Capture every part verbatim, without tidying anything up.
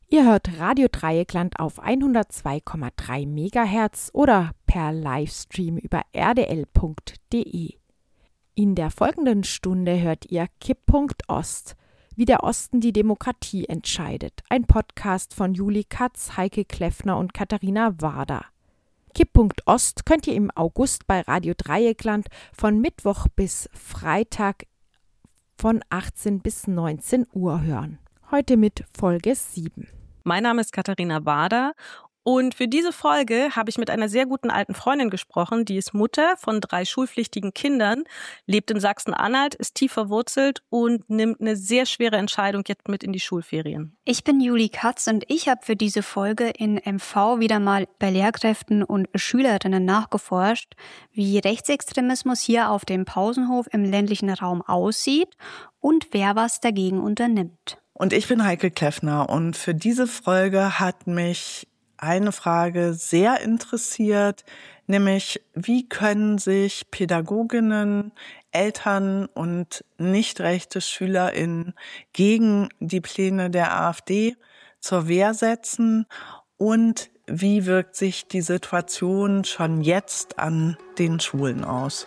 Ihr hört Radio Dreieckland auf hundertzwei Komma drei Megahertz oder per Livestream über r d l punkt d e. In der folgenden Stunde hört ihr Kipppunkt Ost, wie der Osten die Demokratie entscheidet. Ein Podcast von Juli Katz, Heike Kleffner und Katharina Warder. Kipppunkt Ost könnt ihr im August bei Radio Dreieckland von Mittwoch bis Freitag von achtzehn bis neunzehn Uhr hören. Heute mit Folge sieben. Mein Name ist Katharina Warder und für diese Folge habe ich mit einer sehr guten alten Freundin gesprochen, die ist Mutter von drei schulpflichtigen Kindern, lebt in Sachsen-Anhalt, ist tief verwurzelt und nimmt eine sehr schwere Entscheidung jetzt mit in die Schulferien. Ich bin Juli Katz und ich habe für diese Folge in M V wieder mal bei Lehrkräften und Schülerinnen nachgeforscht, wie Rechtsextremismus hier auf dem Pausenhof im ländlichen Raum aussieht und wer was dagegen unternimmt. Und ich bin Heike Kleffner und für diese Folge hat mich eine Frage sehr interessiert, nämlich wie können sich Pädagoginnen, Eltern und nicht rechte SchülerInnen gegen die Pläne der AfD zur Wehr setzen und wie wirkt sich die Situation schon jetzt an den Schulen aus?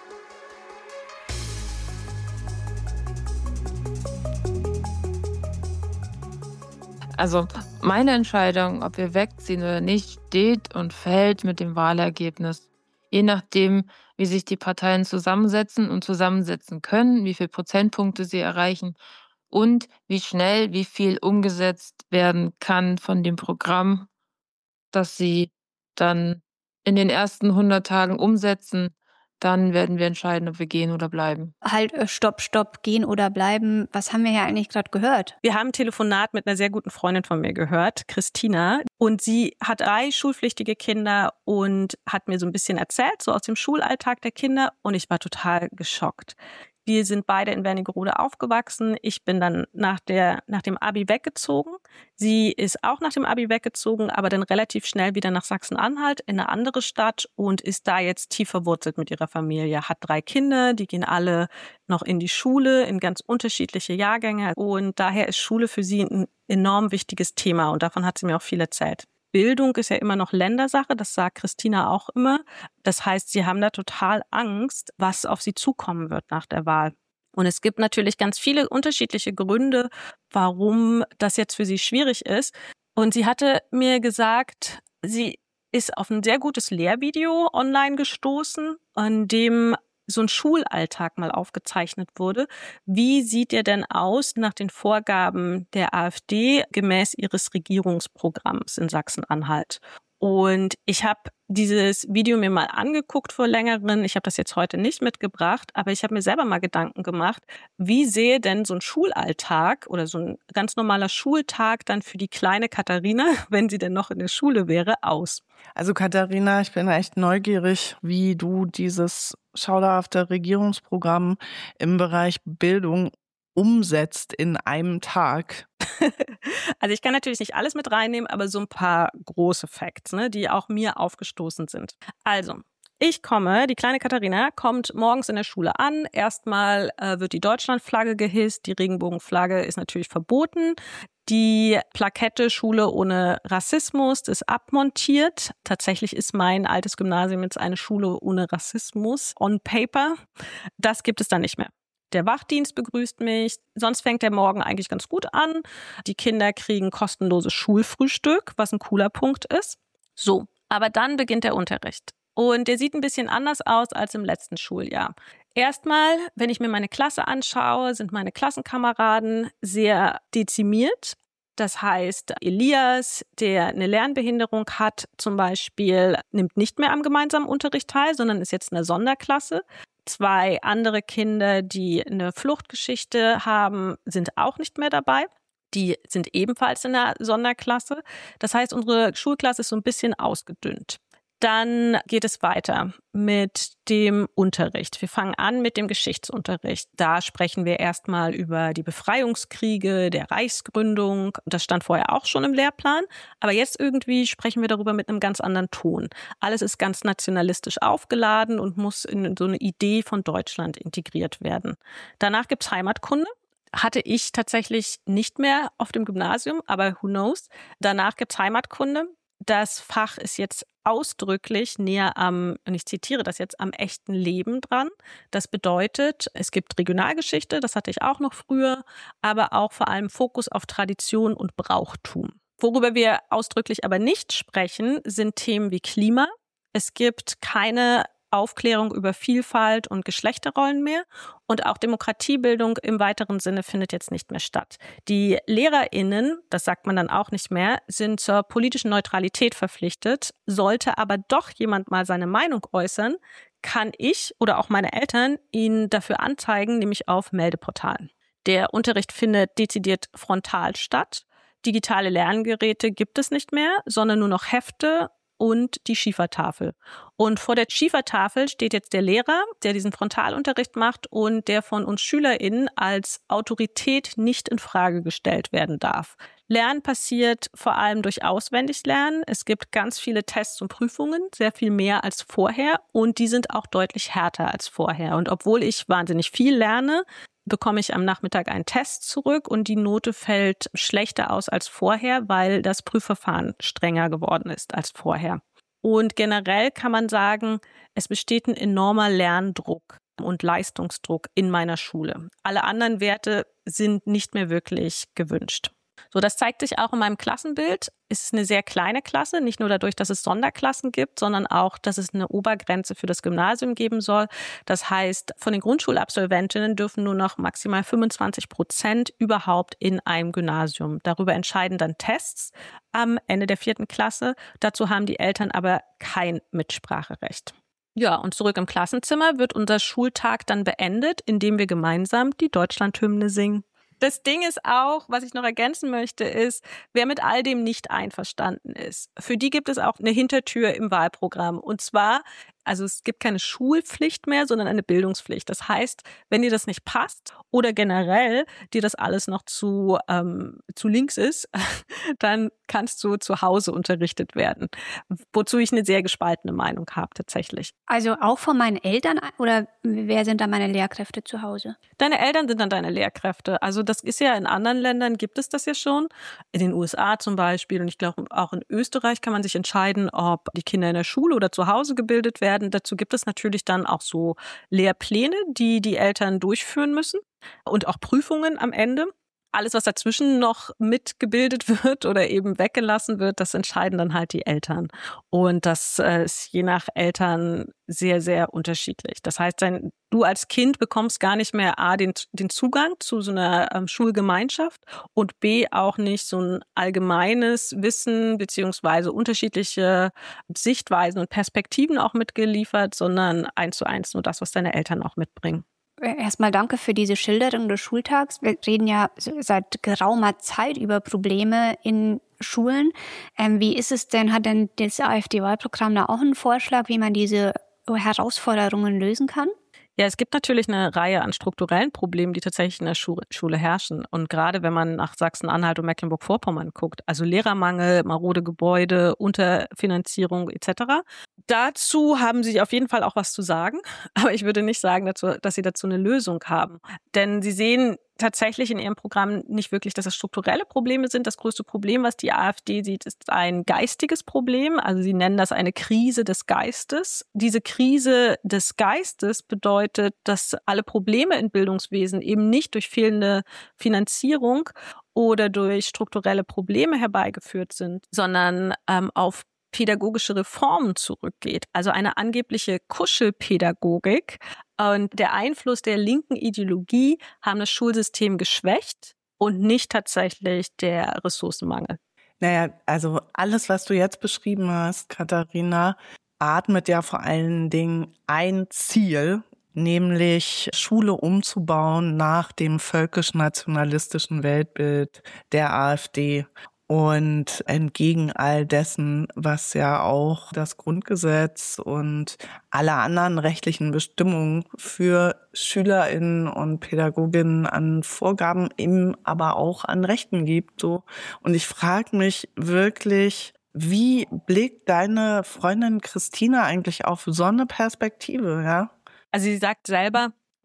Also meine Entscheidung, ob wir wegziehen oder nicht, steht und fällt mit dem Wahlergebnis. Je nachdem, wie sich die Parteien zusammensetzen und zusammensetzen können, wie viele Prozentpunkte sie erreichen und wie schnell, wie viel umgesetzt werden kann von dem Programm, das sie dann in den ersten hundert Tagen umsetzen. Dann werden wir entscheiden, ob wir gehen oder bleiben. Halt, stopp, stopp, gehen oder bleiben. Was haben wir ja eigentlich gerade gehört? Wir haben ein Telefonat mit einer sehr guten Freundin von mir gehört, Christina. Und sie hat drei schulpflichtige Kinder und hat mir so ein bisschen erzählt, so aus dem Schulalltag der Kinder. Und ich war total geschockt. Wir sind beide in Wernigerode aufgewachsen. Ich bin dann nach der, nach dem Abi weggezogen. Sie ist auch nach dem Abi weggezogen, aber dann relativ schnell wieder nach Sachsen-Anhalt in eine andere Stadt und ist da jetzt tief verwurzelt mit ihrer Familie. Hat drei Kinder, die gehen alle noch in die Schule, in ganz unterschiedliche Jahrgänge. Und daher ist Schule für sie ein enorm wichtiges Thema und davon hat sie mir auch viel erzählt. Bildung ist ja immer noch Ländersache, das sagt Christina auch immer. Das heißt, sie haben da total Angst, was auf sie zukommen wird nach der Wahl. Und es gibt natürlich ganz viele unterschiedliche Gründe, warum das jetzt für sie schwierig ist. Und sie hatte mir gesagt, sie ist auf ein sehr gutes Lehrvideo online gestoßen, an dem so ein Schulalltag mal aufgezeichnet wurde. Wie sieht der denn aus nach den Vorgaben der AfD gemäß ihres Regierungsprogramms in Sachsen-Anhalt? Und ich habe dieses Video mir mal angeguckt vor längeren. Ich habe das jetzt heute nicht mitgebracht, aber ich habe mir selber mal Gedanken gemacht, wie sähe denn so ein Schulalltag oder so ein ganz normaler Schultag dann für die kleine Katharina, wenn sie denn noch in der Schule wäre, aus? Also Katharina, ich bin echt neugierig, wie du dieses schauderhafte Regierungsprogramm im Bereich Bildung umsetzt in einem Tag. Also ich kann natürlich nicht alles mit reinnehmen, aber so ein paar große Facts, ne, die auch mir aufgestoßen sind. Also, ich komme, die kleine Katharina kommt morgens in der Schule an. Erstmal äh, wird die Deutschlandflagge gehisst, die Regenbogenflagge ist natürlich verboten. Die Plakette Schule ohne Rassismus ist abmontiert. Tatsächlich ist mein altes Gymnasium jetzt eine Schule ohne Rassismus on paper. Das gibt es dann nicht mehr. Der Wachdienst begrüßt mich. Sonst fängt der Morgen eigentlich ganz gut an. Die Kinder kriegen kostenloses Schulfrühstück, was ein cooler Punkt ist. So, aber dann beginnt der Unterricht. Und der sieht ein bisschen anders aus als im letzten Schuljahr. Erstmal, wenn ich mir meine Klasse anschaue, sind meine Klassenkameraden sehr dezimiert. Das heißt, Elias, der eine Lernbehinderung hat, zum Beispiel, nimmt nicht mehr am gemeinsamen Unterricht teil, sondern ist jetzt in der Sonderklasse. Zwei andere Kinder, die eine Fluchtgeschichte haben, sind auch nicht mehr dabei. Die sind ebenfalls in der Sonderklasse. Das heißt, unsere Schulklasse ist so ein bisschen ausgedünnt. Dann geht es weiter mit dem Unterricht. Wir fangen an mit dem Geschichtsunterricht. Da sprechen wir erstmal über die Befreiungskriege, der Reichsgründung. Das stand vorher auch schon im Lehrplan. Aber jetzt irgendwie sprechen wir darüber mit einem ganz anderen Ton. Alles ist ganz nationalistisch aufgeladen und muss in so eine Idee von Deutschland integriert werden. Danach gibt's Heimatkunde. hatte ich tatsächlich nicht mehr auf dem Gymnasium, aber who knows. Danach gibt's Heimatkunde. Das Fach ist jetzt ausdrücklich näher am, und ich zitiere das jetzt, am echten Leben dran. Das bedeutet, es gibt Regionalgeschichte, das hatte ich auch noch früher, aber auch vor allem Fokus auf Tradition und Brauchtum. Worüber wir ausdrücklich aber nicht sprechen, sind Themen wie Klima. Es gibt keine Aufklärung über Vielfalt und Geschlechterrollen mehr und auch Demokratiebildung im weiteren Sinne findet jetzt nicht mehr statt. Die LehrerInnen, das sagt man dann auch nicht mehr, sind zur politischen Neutralität verpflichtet. Sollte aber doch jemand mal seine Meinung äußern, kann ich oder auch meine Eltern ihn dafür anzeigen, nämlich auf Meldeportalen. Der Unterricht findet dezidiert frontal statt. Digitale Lerngeräte gibt es nicht mehr, sondern nur noch Hefte und die Schiefertafel. Und vor der Schiefertafel steht jetzt der Lehrer, der diesen Frontalunterricht macht und der von uns SchülerInnen als Autorität nicht in Frage gestellt werden darf. Lernen passiert vor allem durch Auswendiglernen. Es gibt ganz viele Tests und Prüfungen, sehr viel mehr als vorher und die sind auch deutlich härter als vorher. Und obwohl ich wahnsinnig viel lerne, bekomme ich am Nachmittag einen Test zurück und die Note fällt schlechter aus als vorher, weil das Prüfverfahren strenger geworden ist als vorher. Und generell kann man sagen, es besteht ein enormer Lerndruck und Leistungsdruck in meiner Schule. Alle anderen Werte sind nicht mehr wirklich gewünscht. So, das zeigt sich auch in meinem Klassenbild. Es ist eine sehr kleine Klasse, nicht nur dadurch, dass es Sonderklassen gibt, sondern auch, dass es eine Obergrenze für das Gymnasium geben soll. Das heißt, von den Grundschulabsolventinnen dürfen nur noch maximal fünfundzwanzig Prozent überhaupt in einem Gymnasium. Darüber entscheiden dann Tests am Ende der vierten Klasse. Dazu haben die Eltern aber kein Mitspracherecht. Ja, und zurück im Klassenzimmer wird unser Schultag dann beendet, indem wir gemeinsam die Deutschlandhymne singen. Das Ding ist auch, was ich noch ergänzen möchte, ist, wer mit all dem nicht einverstanden ist. Für die gibt es auch eine Hintertür im Wahlprogramm. Und zwar, also es gibt keine Schulpflicht mehr, sondern eine Bildungspflicht. Das heißt, wenn dir das nicht passt oder generell dir das alles noch zu, ähm, zu links ist, dann kannst du zu Hause unterrichtet werden. Wozu ich eine sehr gespaltene Meinung habe tatsächlich. Also auch von meinen Eltern oder wer sind da meine Lehrkräfte zu Hause? Deine Eltern sind dann deine Lehrkräfte. Also das ist ja in anderen Ländern gibt es das ja schon. In den U S A zum Beispiel und ich glaube auch in Österreich kann man sich entscheiden, ob die Kinder in der Schule oder zu Hause gebildet werden. Dazu gibt es natürlich dann auch so Lehrpläne, die die Eltern durchführen müssen und auch Prüfungen am Ende. Alles, was dazwischen noch mitgebildet wird oder eben weggelassen wird, das entscheiden dann halt die Eltern. Und das ist je nach Eltern sehr, sehr unterschiedlich. Das heißt, dein, du als Kind bekommst gar nicht mehr A, den, den Zugang zu so einer ähm, Schulgemeinschaft und B, auch nicht so ein allgemeines Wissen beziehungsweise unterschiedliche Sichtweisen und Perspektiven auch mitgeliefert, sondern eins zu eins nur das, was deine Eltern auch mitbringen. Erstmal danke für diese Schilderung des Schultags. Wir reden ja seit geraumer Zeit über Probleme in Schulen. Ähm, wie ist es denn, hat denn das AfD-Wahlprogramm da auch einen Vorschlag, wie man diese Herausforderungen lösen kann? Ja, es gibt natürlich eine Reihe an strukturellen Problemen, die tatsächlich in der Schule herrschen. Und gerade wenn man nach Sachsen-Anhalt und Mecklenburg-Vorpommern guckt, also Lehrermangel, marode Gebäude, Unterfinanzierung et cetera. Dazu haben sie auf jeden Fall auch was zu sagen. Aber ich würde nicht sagen, dazu, dass sie dazu eine Lösung haben. Denn sie sehen tatsächlich in ihrem Programm nicht wirklich, dass es strukturelle Probleme sind. Das größte Problem, was die AfD sieht, ist ein geistiges Problem. Also sie nennen das eine Krise des Geistes. Diese Krise des Geistes bedeutet, dass alle Probleme im Bildungswesen eben nicht durch fehlende Finanzierung oder durch strukturelle Probleme herbeigeführt sind, sondern ähm, auf pädagogische Reformen zurückgeht. Also eine angebliche Kuschelpädagogik und der Einfluss der linken Ideologie haben das Schulsystem geschwächt und nicht tatsächlich der Ressourcenmangel. Naja, also alles, was du jetzt beschrieben hast, Katharina, atmet ja vor allen Dingen ein Ziel, nämlich Schule umzubauen nach dem völkisch-nationalistischen Weltbild der AfD. Und entgegen all dessen, was ja auch das Grundgesetz und alle anderen rechtlichen Bestimmungen für SchülerInnen und PädagogInnen an Vorgaben, eben aber auch an Rechten gibt. So. Und ich frage mich wirklich, wie blickt deine Freundin Christina eigentlich auf so eine Perspektive, ja? Also sie sagt selber,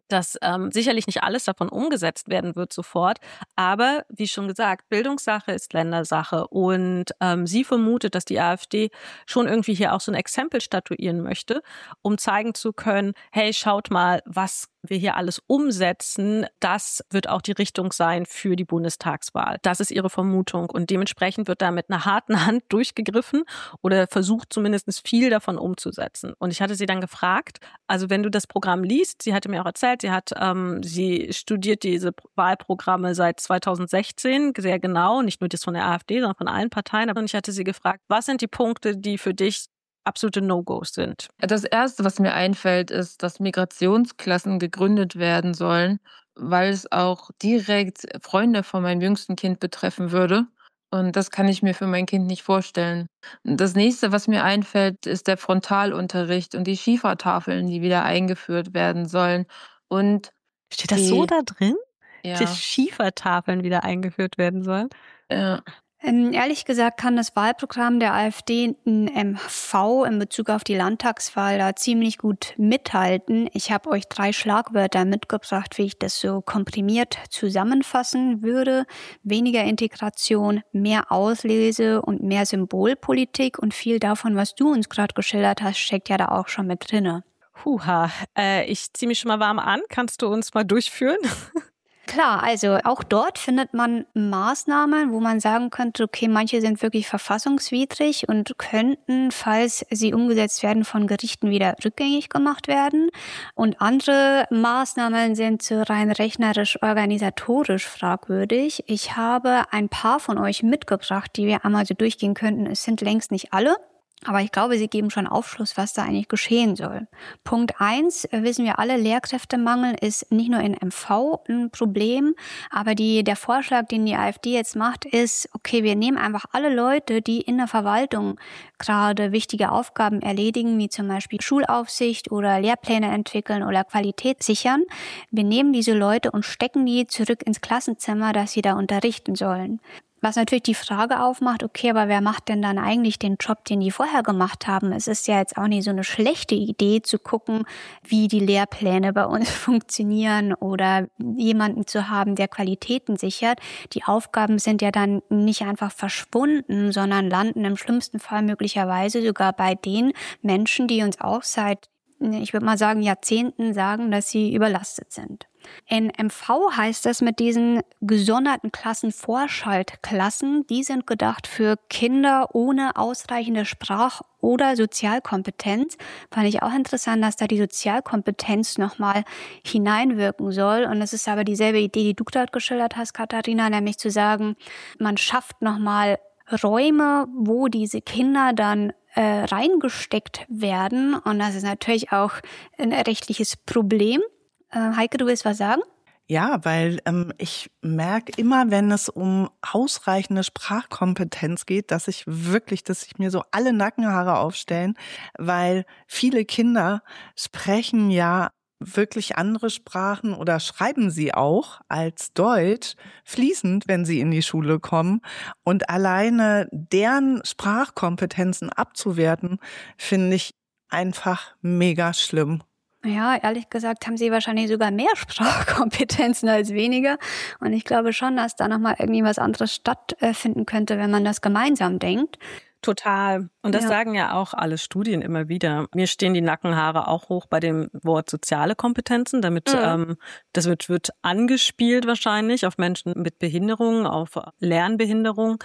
dass ähm, sicherlich nicht alles davon umgesetzt werden wird sofort. Aber wie schon gesagt, Bildungssache ist Ländersache. Und ähm, sie vermutet, dass die AfD schon irgendwie hier auch so ein Exempel statuieren möchte, um zeigen zu können, hey, schaut mal, was wir hier alles umsetzen, das wird auch die Richtung sein für die Bundestagswahl. Das ist ihre Vermutung. Und dementsprechend wird da mit einer harten Hand durchgegriffen oder versucht zumindest viel davon umzusetzen. Und ich hatte sie dann gefragt, also wenn du das Programm liest, sie hatte mir auch erzählt, sie hat, ähm, sie studiert diese Wahlprogramme seit zweitausendsechzehn sehr genau, nicht nur das von der AfD, sondern von allen Parteien. Und ich hatte sie gefragt, was sind die Punkte, die für dich absolute No-Gos sind? Das Erste, was mir einfällt, ist, dass Migrationsklassen gegründet werden sollen, weil es auch direkt Freunde von meinem jüngsten Kind betreffen würde. Und das kann ich mir für mein Kind nicht vorstellen. Das Nächste, was mir einfällt, ist der Frontalunterricht und die Schiefertafeln, die wieder eingeführt werden sollen. Und Steht das die, so da drin? ja, Dass Schiefertafeln wieder eingeführt werden sollen? ja. Ähm, ehrlich gesagt kann das Wahlprogramm der AfD in M V in Bezug auf die Landtagswahl da ziemlich gut mithalten. Ich habe euch drei Schlagwörter mitgebracht, wie ich das so komprimiert zusammenfassen würde. Weniger Integration, mehr Auslese und mehr Symbolpolitik. Und viel davon, was du uns gerade geschildert hast, steckt ja da auch schon mit drinne. Huha, äh, ich ziehe mich schon mal warm an. Kannst du uns mal durchführen? Klar, also auch dort findet man Maßnahmen, wo man sagen könnte, okay, manche sind wirklich verfassungswidrig und könnten, falls sie umgesetzt werden, von Gerichten wieder rückgängig gemacht werden. Und andere Maßnahmen sind so rein rechnerisch, organisatorisch fragwürdig. Ich habe ein paar von euch mitgebracht, die wir einmal so durchgehen könnten. Es sind längst nicht alle. Aber ich glaube, sie geben schon Aufschluss, was da eigentlich geschehen soll. Punkt eins, wissen wir alle, Lehrkräftemangel ist nicht nur in M V ein Problem, aber die, der Vorschlag, den die AfD jetzt macht, ist, okay, wir nehmen einfach alle Leute, die in der Verwaltung gerade wichtige Aufgaben erledigen, wie zum Beispiel Schulaufsicht oder Lehrpläne entwickeln oder Qualität sichern. Wir nehmen diese Leute und stecken die zurück ins Klassenzimmer, dass sie da unterrichten sollen. Was natürlich die Frage aufmacht, okay, aber wer macht denn dann eigentlich den Job, den die vorher gemacht haben? Es ist ja jetzt auch nicht so eine schlechte Idee zu gucken, wie die Lehrpläne bei uns funktionieren oder jemanden zu haben, der Qualitäten sichert. Die Aufgaben sind ja dann nicht einfach verschwunden, sondern landen im schlimmsten Fall möglicherweise sogar bei den Menschen, die uns auch seit, ich würde mal sagen, Jahrzehnten sagen, dass sie überlastet sind. In M V heißt das mit diesen gesonderten Klassen Vorschaltklassen, die sind gedacht für Kinder ohne ausreichende Sprach- oder Sozialkompetenz. Fand ich auch interessant, dass da die Sozialkompetenz nochmal hineinwirken soll. Und das ist aber dieselbe Idee, die du gerade geschildert hast, Katharina, nämlich zu sagen, man schafft nochmal Räume, wo diese Kinder dann äh, reingesteckt werden. Und das ist natürlich auch ein rechtliches Problem. Heike, du willst was sagen? Ja, weil ähm, ich merke immer, wenn es um ausreichende Sprachkompetenz geht, dass ich wirklich, dass sich mir so alle Nackenhaare aufstellen, weil viele Kinder sprechen ja wirklich andere Sprachen oder schreiben sie auch als Deutsch fließend, wenn sie in die Schule kommen. Und alleine deren Sprachkompetenzen abzuwerten, finde ich einfach mega schlimm. Ja, ehrlich gesagt haben sie wahrscheinlich sogar mehr Sprachkompetenzen als weniger. Und ich glaube schon, dass da nochmal irgendwie was anderes stattfinden könnte, wenn man das gemeinsam denkt. Total. Und das Ja. sagen ja auch alle Studien immer wieder. Mir stehen die Nackenhaare auch hoch bei dem Wort soziale Kompetenzen. Damit, mhm. ähm, das wird, wird angespielt wahrscheinlich auf Menschen mit Behinderung, auf Lernbehinderung.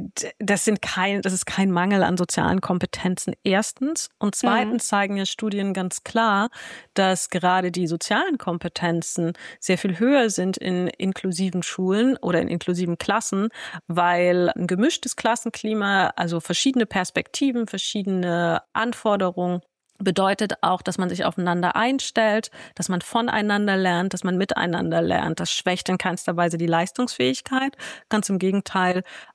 Das sind kein, das ist kein Mangel an sozialen Kompetenzen erstens. Und zweitens mhm. zeigen ja Studien ganz klar, dass gerade die sozialen Kompetenzen sehr viel höher sind in inklusiven Schulen oder in inklusiven Klassen, weil ein gemischtes Klassenklima, also verschiedene Perspektiven, verschiedene Anforderungen, bedeutet auch, dass man sich aufeinander einstellt, dass man voneinander lernt, dass man miteinander lernt. Das schwächt in keinster Weise die Leistungsfähigkeit. Ganz im Gegenteil,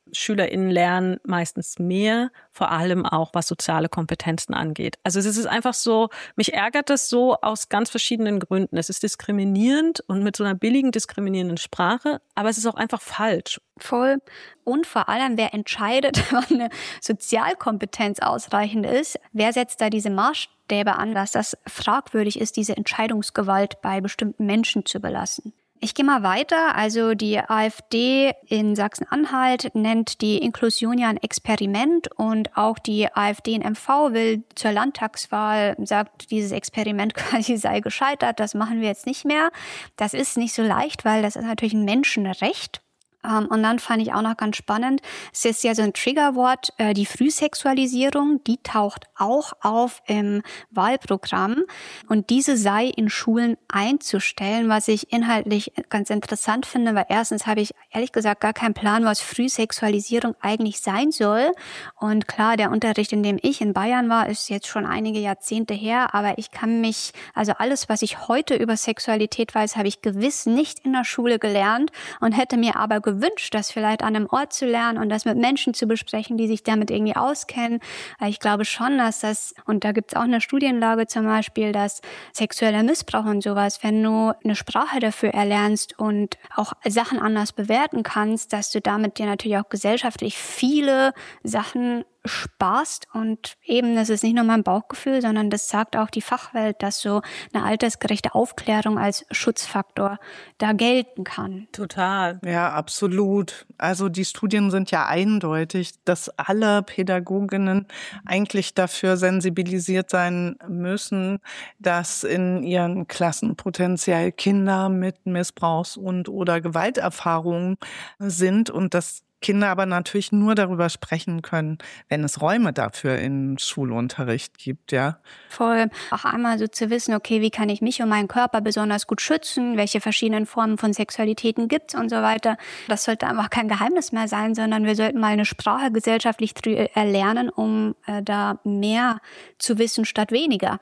SchülerInnen lernen meistens mehr, vor allem auch was soziale Kompetenzen angeht. Also es ist einfach so, mich ärgert das so aus ganz verschiedenen Gründen. Es ist diskriminierend und mit so einer billigen, diskriminierenden Sprache, aber es ist auch einfach falsch. Voll. Und vor allem, wer entscheidet, wann eine Sozialkompetenz ausreichend ist, wer setzt da diese Maßstäbe an, dass das fragwürdig ist, diese Entscheidungsgewalt bei bestimmten Menschen zu belassen. Ich gehe mal weiter. Also die AfD in Sachsen-Anhalt nennt die Inklusion ja ein Experiment und auch die AfD in M V will zur Landtagswahl, sagt, dieses Experiment quasi sei gescheitert, das machen wir jetzt nicht mehr. Das ist nicht so leicht, weil das ist natürlich ein Menschenrecht. Um, und dann fand ich auch noch ganz spannend, es ist ja so ein Triggerwort, äh, die Frühsexualisierung, die taucht auch auf im Wahlprogramm und diese sei in Schulen einzustellen, was ich inhaltlich ganz interessant finde, weil erstens habe ich ehrlich gesagt gar keinen Plan, was Frühsexualisierung eigentlich sein soll und klar, der Unterricht, in dem ich in Bayern war, ist jetzt schon einige Jahrzehnte her, aber ich kann mich, also alles, was ich heute über Sexualität weiß, habe ich gewiss nicht in der Schule gelernt und hätte mir aber gewünscht, gewünscht, das vielleicht an einem Ort zu lernen und das mit Menschen zu besprechen, die sich damit irgendwie auskennen. Ich glaube schon, dass das, und da gibt es auch eine Studienlage zum Beispiel, dass sexueller Missbrauch und sowas, wenn du eine Sprache dafür erlernst und auch Sachen anders bewerten kannst, dass du damit dir natürlich auch gesellschaftlich viele Sachen sparst und eben, das ist nicht nur mein Bauchgefühl, sondern das sagt auch die Fachwelt, dass so eine altersgerechte Aufklärung als Schutzfaktor da gelten kann. Total. Ja, absolut. Also die Studien sind ja eindeutig, dass alle Pädagoginnen eigentlich dafür sensibilisiert sein müssen, dass in ihren Klassen potenziell Kinder mit Missbrauchs- und oder Gewalterfahrungen sind und dass Kinder aber natürlich nur darüber sprechen können, wenn es Räume dafür im Schulunterricht gibt, ja. Voll. Auch einmal so zu wissen, okay, wie kann ich mich und meinen Körper besonders gut schützen, welche verschiedenen Formen von Sexualitäten gibt es und so weiter. Das sollte einfach kein Geheimnis mehr sein, sondern wir sollten mal eine Sprache gesellschaftlich erlernen, um äh, da mehr zu wissen statt weniger.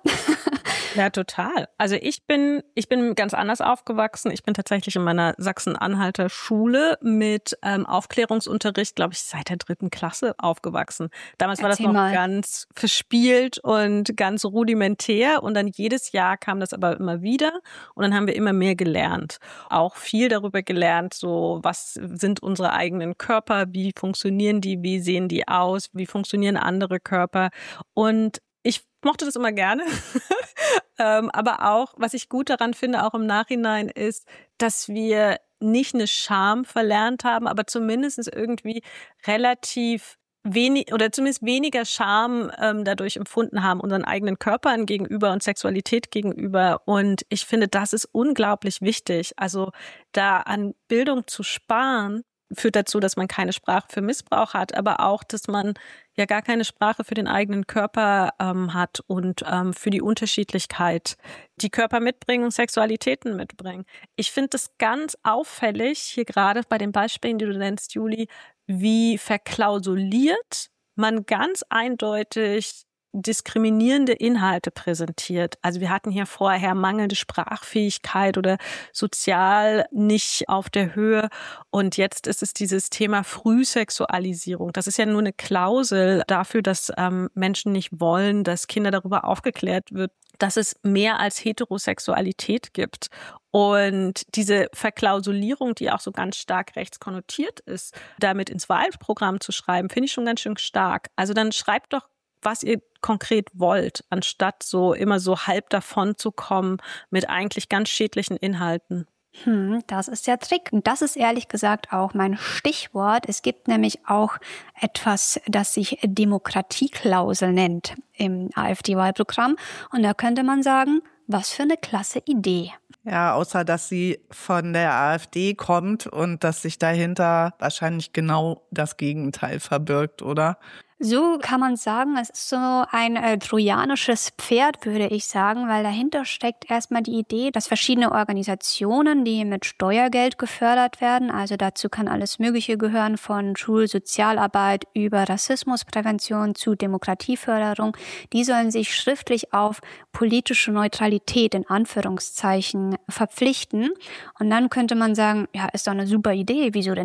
Ja, total. Also ich bin, ich bin ganz anders aufgewachsen. Ich bin tatsächlich in meiner Sachsen-Anhalter Schule mit ähm, Aufklärungsunterricht, glaube ich, seit der dritten Klasse aufgewachsen. Damals war Erzähl das noch mal. ganz verspielt und ganz rudimentär und dann jedes Jahr kam das aber immer wieder und dann haben wir immer mehr gelernt. Auch viel darüber gelernt, so was sind unsere eigenen Körper, wie funktionieren die, wie sehen die aus, wie funktionieren andere Körper und ich mochte das immer gerne, ähm, aber auch, was ich gut daran finde, auch im Nachhinein, ist, dass wir nicht eine Scham verlernt haben, aber zumindest irgendwie relativ wenig oder zumindest weniger Scham ähm, dadurch empfunden haben, unseren eigenen Körpern gegenüber und Sexualität gegenüber. Und ich finde, das ist unglaublich wichtig. Also da an Bildung zu sparen, führt dazu, dass man keine Sprache für Missbrauch hat, aber auch, dass man ja gar keine Sprache für den eigenen Körper ähm, hat und ähm, für die Unterschiedlichkeit, die Körper mitbringen und Sexualitäten mitbringen. Ich finde das ganz auffällig, hier gerade bei den Beispielen, die du nennst, Juli, wie verklausuliert man ganz eindeutig diskriminierende Inhalte präsentiert. Also wir hatten hier vorher mangelnde Sprachfähigkeit oder sozial nicht auf der Höhe. Und jetzt ist es dieses Thema Frühsexualisierung. Das ist ja nur eine Klausel dafür, dass ähm, Menschen nicht wollen, dass Kinder darüber aufgeklärt wird, dass es mehr als Heterosexualität gibt. Und diese Verklausulierung, die auch so ganz stark rechtskonnotiert ist, damit ins Wahlprogramm zu schreiben, finde ich schon ganz schön stark. Also dann schreibt doch, was ihr konkret wollt, anstatt so immer so halb davon zu kommen mit eigentlich ganz schädlichen Inhalten. Hm, das ist der Trick. Und das ist ehrlich gesagt auch mein Stichwort. Es gibt nämlich auch etwas, das sich Demokratieklausel nennt im AfD-Wahlprogramm. Und da könnte man sagen, was für eine klasse Idee. Ja, außer dass sie von der AfD kommt und dass sich dahinter wahrscheinlich genau das Gegenteil verbirgt, oder? So kann man sagen, es ist so ein äh, trojanisches Pferd, würde ich sagen, weil dahinter steckt erstmal die Idee, dass verschiedene Organisationen, die mit Steuergeld gefördert werden, also dazu kann alles Mögliche gehören, von Schulsozialarbeit über Rassismusprävention zu Demokratieförderung, die sollen sich schriftlich auf politische Neutralität in Anführungszeichen verpflichten. Und dann könnte man sagen, ja, ist doch eine super Idee, wieso denn nicht?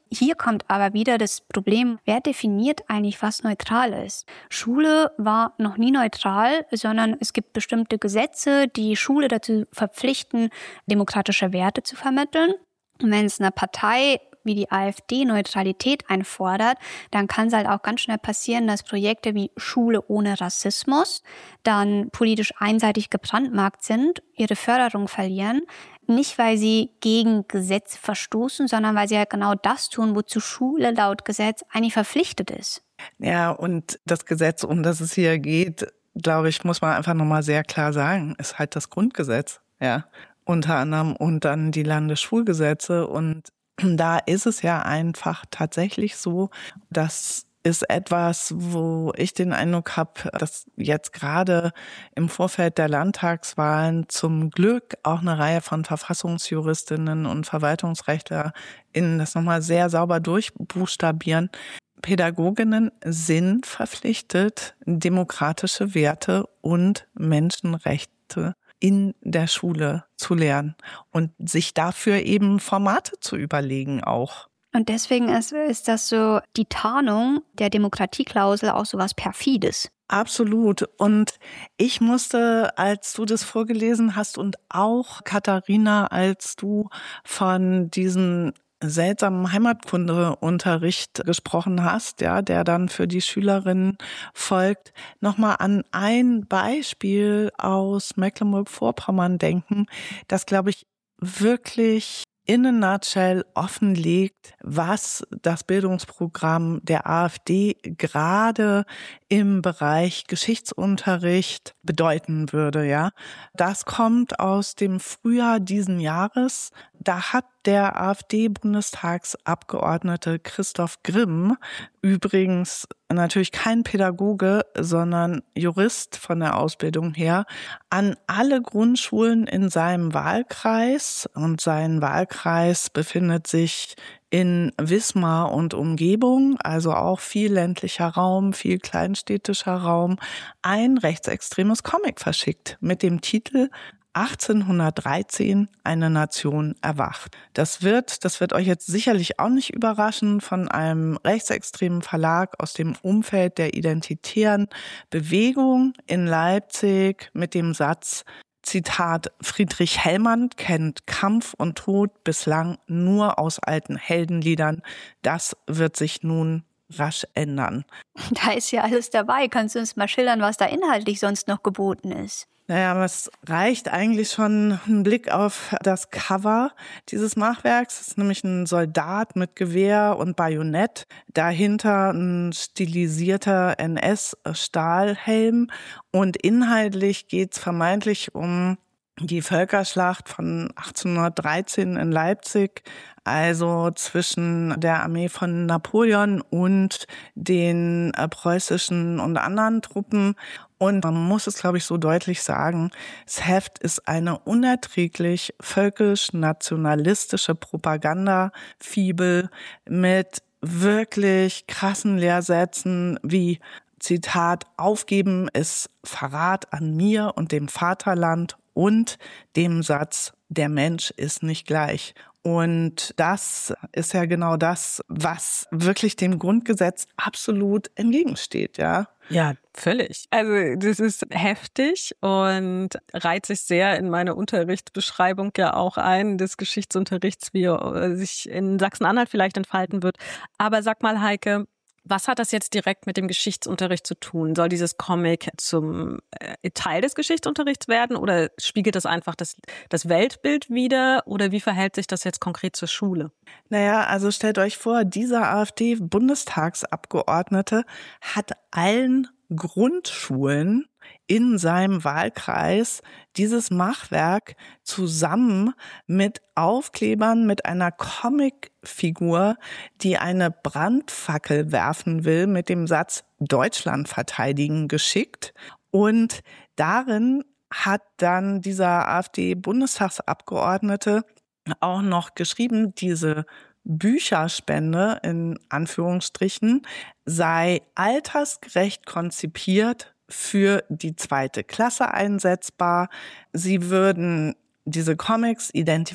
Hier kommt aber wieder das Problem, wer definiert eigentlich, was neutral ist? Schule war noch nie neutral, sondern es gibt bestimmte Gesetze, die Schule dazu verpflichten, demokratische Werte zu vermitteln. Und wenn es eine Partei wie die AfD Neutralität einfordert, dann kann es halt auch ganz schnell passieren, dass Projekte wie Schule ohne Rassismus dann politisch einseitig gebrandmarkt sind, ihre Förderung verlieren. Nicht, weil sie gegen Gesetze verstoßen, sondern weil sie halt genau das tun, wozu Schule laut Gesetz eigentlich verpflichtet ist. Ja, und das Gesetz, um das es hier geht, glaube ich, muss man einfach nochmal sehr klar sagen, ist halt das Grundgesetz, ja, unter anderem und dann die Landesschulgesetze. Und da ist es ja einfach tatsächlich so, dass ist etwas, wo ich den Eindruck habe, dass jetzt gerade im Vorfeld der Landtagswahlen zum Glück auch eine Reihe von Verfassungsjuristinnen und VerwaltungsrechtlerInnen das nochmal sehr sauber durchbuchstabieren. Pädagoginnen sind verpflichtet, demokratische Werte und Menschenrechte in der Schule zu lernen und sich dafür eben Formate zu überlegen auch. Und deswegen ist, ist das so die Tarnung der Demokratieklausel auch so was Perfides. Absolut. Und ich musste, als du das vorgelesen hast und auch Katharina, als du von diesem seltsamen Heimatkundeunterricht gesprochen hast, ja, der dann für die Schülerinnen folgt, nochmal an ein Beispiel aus Mecklenburg-Vorpommern denken, das, glaube ich, wirklich in a nutshell offenlegt, was das Bildungsprogramm der AfD gerade im Bereich Geschichtsunterricht bedeuten würde, ja. Das kommt aus dem Frühjahr diesen Jahres. Da hat der AfD-Bundestagsabgeordnete Christoph Grimm, übrigens natürlich kein Pädagoge, sondern Jurist von der Ausbildung her, an alle Grundschulen in seinem Wahlkreis, und sein Wahlkreis befindet sich in Wismar und Umgebung, also auch viel ländlicher Raum, viel kleinstädtischer Raum, ein rechtsextremes Comic verschickt mit dem Titel achtzehnhundertdreizehn, eine Nation erwacht. Das wird, das wird euch jetzt sicherlich auch nicht überraschen, von einem rechtsextremen Verlag aus dem Umfeld der identitären Bewegung in Leipzig mit dem Satz, Zitat, Friedrich Hellmann kennt Kampf und Tod bislang nur aus alten Heldenliedern. Das wird sich nun rasch ändern. Da ist ja alles dabei. Kannst du uns mal schildern, was da inhaltlich sonst noch geboten ist? Naja, aber es reicht eigentlich schon ein Blick auf das Cover dieses Machwerks. Es ist nämlich ein Soldat mit Gewehr und Bajonett. Dahinter ein stilisierter N S-Stahlhelm. Und inhaltlich geht's vermeintlich um die Völkerschlacht von achtzehnhundertdreizehn in Leipzig, also zwischen der Armee von Napoleon und den äh, preußischen und anderen Truppen. Und man muss es, glaube ich, so deutlich sagen, das Heft ist eine unerträglich völkisch-nationalistische Propagandafibel mit wirklich krassen Lehrsätzen wie Zitat, aufgeben ist Verrat an mir und dem Vaterland und dem Satz, der Mensch ist nicht gleich. Und das ist ja genau das, was wirklich dem Grundgesetz absolut entgegensteht, ja. Ja, völlig. Also das ist heftig und reiht sich sehr in meine Unterrichtsbeschreibung ja auch ein, des Geschichtsunterrichts, wie er sich in Sachsen-Anhalt vielleicht entfalten wird. Aber sag mal, Heike, was hat das jetzt direkt mit dem Geschichtsunterricht zu tun? Soll dieses Comic zum äh, Teil des Geschichtsunterrichts werden oder spiegelt das einfach das, das Weltbild wider oder wie verhält sich das jetzt konkret zur Schule? Naja, also stellt euch vor, dieser AfD-Bundestagsabgeordnete hat allen Grundschulen in seinem Wahlkreis dieses Machwerk zusammen mit Aufklebern, mit einer Comicfigur, die eine Brandfackel werfen will, mit dem Satz Deutschland verteidigen, geschickt. Und darin hat dann dieser AfD-Bundestagsabgeordnete auch noch geschrieben, diese Bücherspende in Anführungsstrichen sei altersgerecht konzipiert für die zweite Klasse einsetzbar. Sie würden diese Comics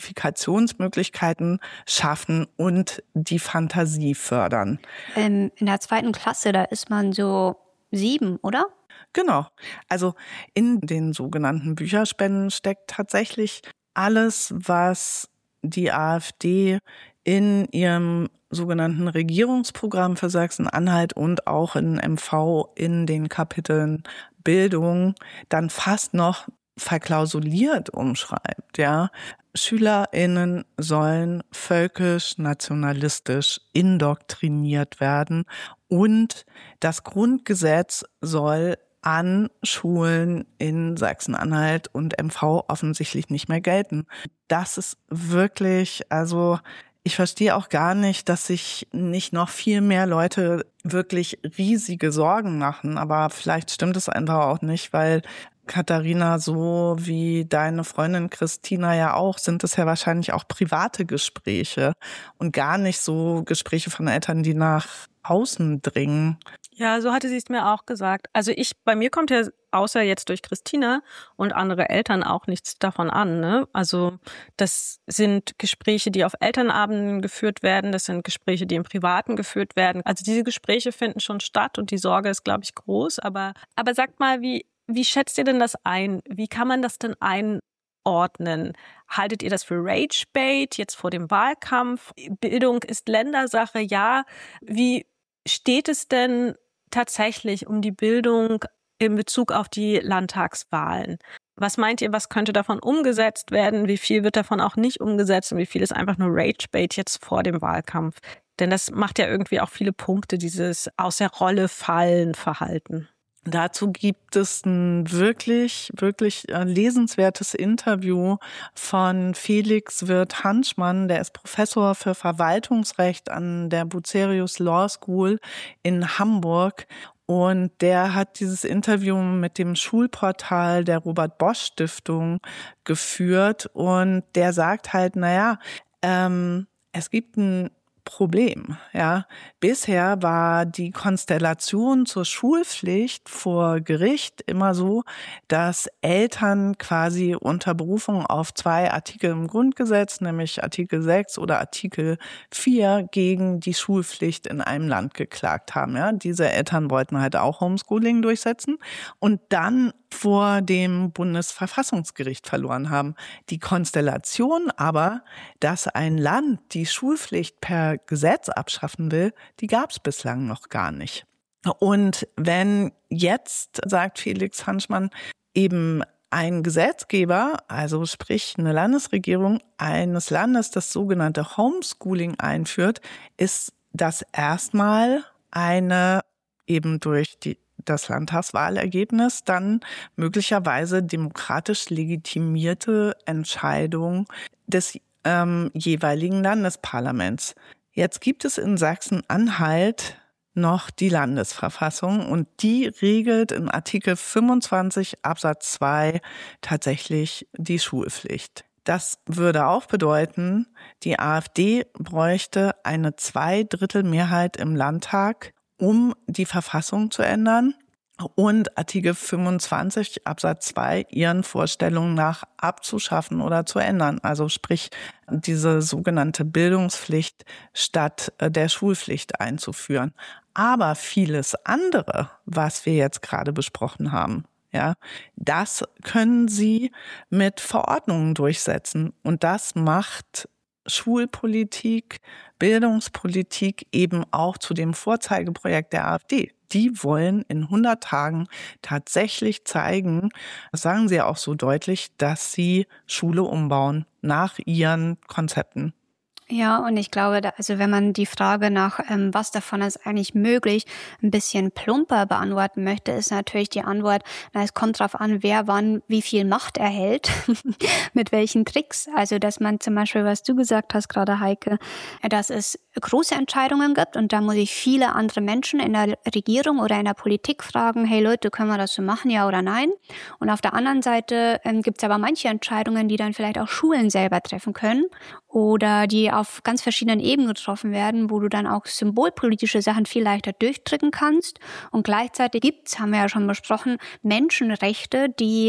Identifikationsmöglichkeiten schaffen und die Fantasie fördern. Ähm, in der zweiten Klasse, da ist man so sieben, oder? Genau. Also in den sogenannten Bücherspenden steckt tatsächlich alles, was die AfD in ihrem sogenannten Regierungsprogramm für Sachsen-Anhalt und auch in M V in den Kapiteln Bildung dann fast noch verklausuliert umschreibt, ja. SchülerInnen sollen völkisch, nationalistisch indoktriniert werden und das Grundgesetz soll an Schulen in Sachsen-Anhalt und M V offensichtlich nicht mehr gelten. Das ist wirklich, also ich verstehe auch gar nicht, dass sich nicht noch viel mehr Leute wirklich riesige Sorgen machen, aber vielleicht stimmt es einfach auch nicht, weil Katharina, so wie deine Freundin Christina ja auch, sind es ja wahrscheinlich auch private Gespräche und gar nicht so Gespräche von Eltern, die nach außen dringen. Ja, so hatte sie es mir auch gesagt. Also ich, bei mir kommt ja außer jetzt durch Christina und andere Eltern auch nichts davon an, ne? Also das sind Gespräche, die auf Elternabenden geführt werden. Das sind Gespräche, die im Privaten geführt werden. Also diese Gespräche finden schon statt und die Sorge ist, glaube ich, groß. Aber, aber sagt mal, wie, wie schätzt ihr denn das ein? Wie kann man das denn einordnen? Haltet ihr das für Rage-Bait jetzt vor dem Wahlkampf? Bildung ist Ländersache, ja. Wie steht es denn tatsächlich um die Bildung in Bezug auf die Landtagswahlen? Was meint ihr, was könnte davon umgesetzt werden? Wie viel wird davon auch nicht umgesetzt und wie viel ist einfach nur Rage-Bait jetzt vor dem Wahlkampf? Denn das macht ja irgendwie auch viele Punkte, dieses aus der Rolle fallen Verhalten. Dazu gibt es ein wirklich, wirklich lesenswertes Interview von Felix Wirth-Hanschmann. Der ist Professor für Verwaltungsrecht an der Bucerius Law School in Hamburg. Und der hat dieses Interview mit dem Schulportal der Robert-Bosch-Stiftung geführt. Und der sagt halt, naja, ähm, es gibt ein Problem, ja. Bisher war die Konstellation zur Schulpflicht vor Gericht immer so, dass Eltern quasi unter Berufung auf zwei Artikel im Grundgesetz, nämlich Artikel sechs oder Artikel vier, gegen die Schulpflicht in einem Land geklagt haben, ja. Diese Eltern wollten halt auch Homeschooling durchsetzen und dann vor dem Bundesverfassungsgericht verloren haben. Die Konstellation aber, dass ein Land die Schulpflicht per Gesetz abschaffen will, die gab es bislang noch gar nicht. Und wenn jetzt, sagt Felix Hanschmann, eben ein Gesetzgeber, also sprich eine Landesregierung eines Landes, das sogenannte Homeschooling einführt, ist das erstmal eine eben durch die das Landtagswahlergebnis dann möglicherweise demokratisch legitimierte Entscheidung des ähm, jeweiligen Landesparlaments. Jetzt gibt es in Sachsen-Anhalt noch die Landesverfassung und die regelt in Artikel fünfundzwanzig Absatz zwei tatsächlich die Schulpflicht. Das würde auch bedeuten, die AfD bräuchte eine Zweidrittelmehrheit im Landtag, um die Verfassung zu ändern und Artikel fünfundzwanzig Absatz zwei ihren Vorstellungen nach abzuschaffen oder zu ändern. Also sprich, diese sogenannte Bildungspflicht statt der Schulpflicht einzuführen. Aber vieles andere, was wir jetzt gerade besprochen haben, ja, das können sie mit Verordnungen durchsetzen. Und das macht Schulpolitik, Bildungspolitik eben auch zu dem Vorzeigeprojekt der AfD. Die wollen in hundert Tagen tatsächlich zeigen, das sagen sie ja auch so deutlich, dass sie Schule umbauen nach ihren Konzepten. Ja, und ich glaube, da, also wenn man die Frage nach, ähm, was davon ist eigentlich möglich, ein bisschen plumper beantworten möchte, ist natürlich die Antwort, na, es kommt drauf an, wer wann wie viel Macht erhält, mit welchen Tricks. Also, dass man zum Beispiel, was du gesagt hast gerade, Heike, dass es große Entscheidungen gibt und da muss ich viele andere Menschen in der Regierung oder in der Politik fragen, hey Leute, können wir das so machen, ja oder nein? Und auf der anderen Seite ähm, gibt es aber manche Entscheidungen, die dann vielleicht auch Schulen selber treffen können oder die auf ganz verschiedenen Ebenen getroffen werden, wo du dann auch symbolpolitische Sachen viel leichter durchdrücken kannst. Und gleichzeitig gibt's, haben wir ja schon besprochen, Menschenrechte, die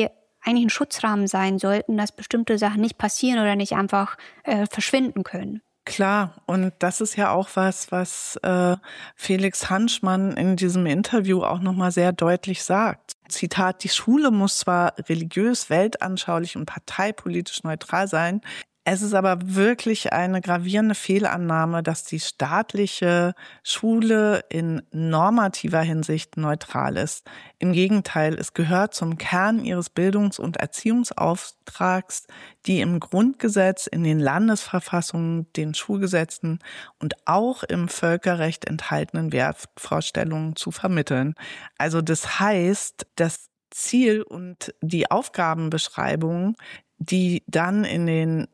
eigentlich ein Schutzrahmen sein sollten, dass bestimmte Sachen nicht passieren oder nicht einfach äh, verschwinden können. Klar, und das ist ja auch was, was äh, Felix Hanschmann in diesem Interview auch nochmal sehr deutlich sagt. Zitat: Die Schule muss zwar religiös, weltanschaulich und parteipolitisch neutral sein, es ist aber wirklich eine gravierende Fehlannahme, dass die staatliche Schule in normativer Hinsicht neutral ist. Im Gegenteil, es gehört zum Kern ihres Bildungs- und Erziehungsauftrags, die im Grundgesetz, in den Landesverfassungen, den Schulgesetzen und auch im Völkerrecht enthaltenen Wertvorstellungen zu vermitteln. Also das heißt, das Ziel und die Aufgabenbeschreibung, die dann in den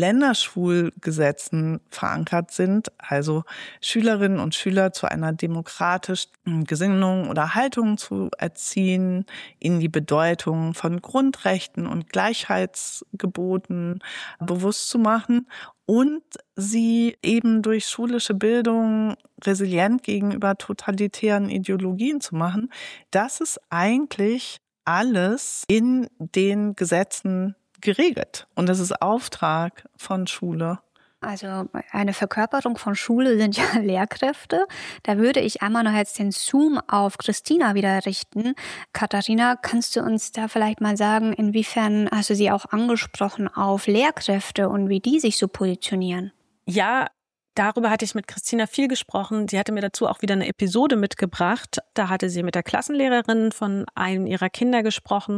Länderschulgesetzen verankert sind, also Schülerinnen und Schüler zu einer demokratischen Gesinnung oder Haltung zu erziehen, ihnen die Bedeutung von Grundrechten und Gleichheitsgeboten bewusst zu machen und sie eben durch schulische Bildung resilient gegenüber totalitären Ideologien zu machen. Das ist eigentlich alles in den Gesetzen geregelt. Und das ist Auftrag von Schule. Also eine Verkörperung von Schule sind ja Lehrkräfte. Da würde ich einmal noch jetzt den Zoom auf Christina wieder richten. Katharina, kannst du uns da vielleicht mal sagen, inwiefern hast du sie auch angesprochen auf Lehrkräfte und wie die sich so positionieren? Ja, darüber hatte ich mit Christina viel gesprochen. Sie hatte mir dazu auch wieder eine Episode mitgebracht. Da hatte sie mit der Klassenlehrerin von einem ihrer Kinder gesprochen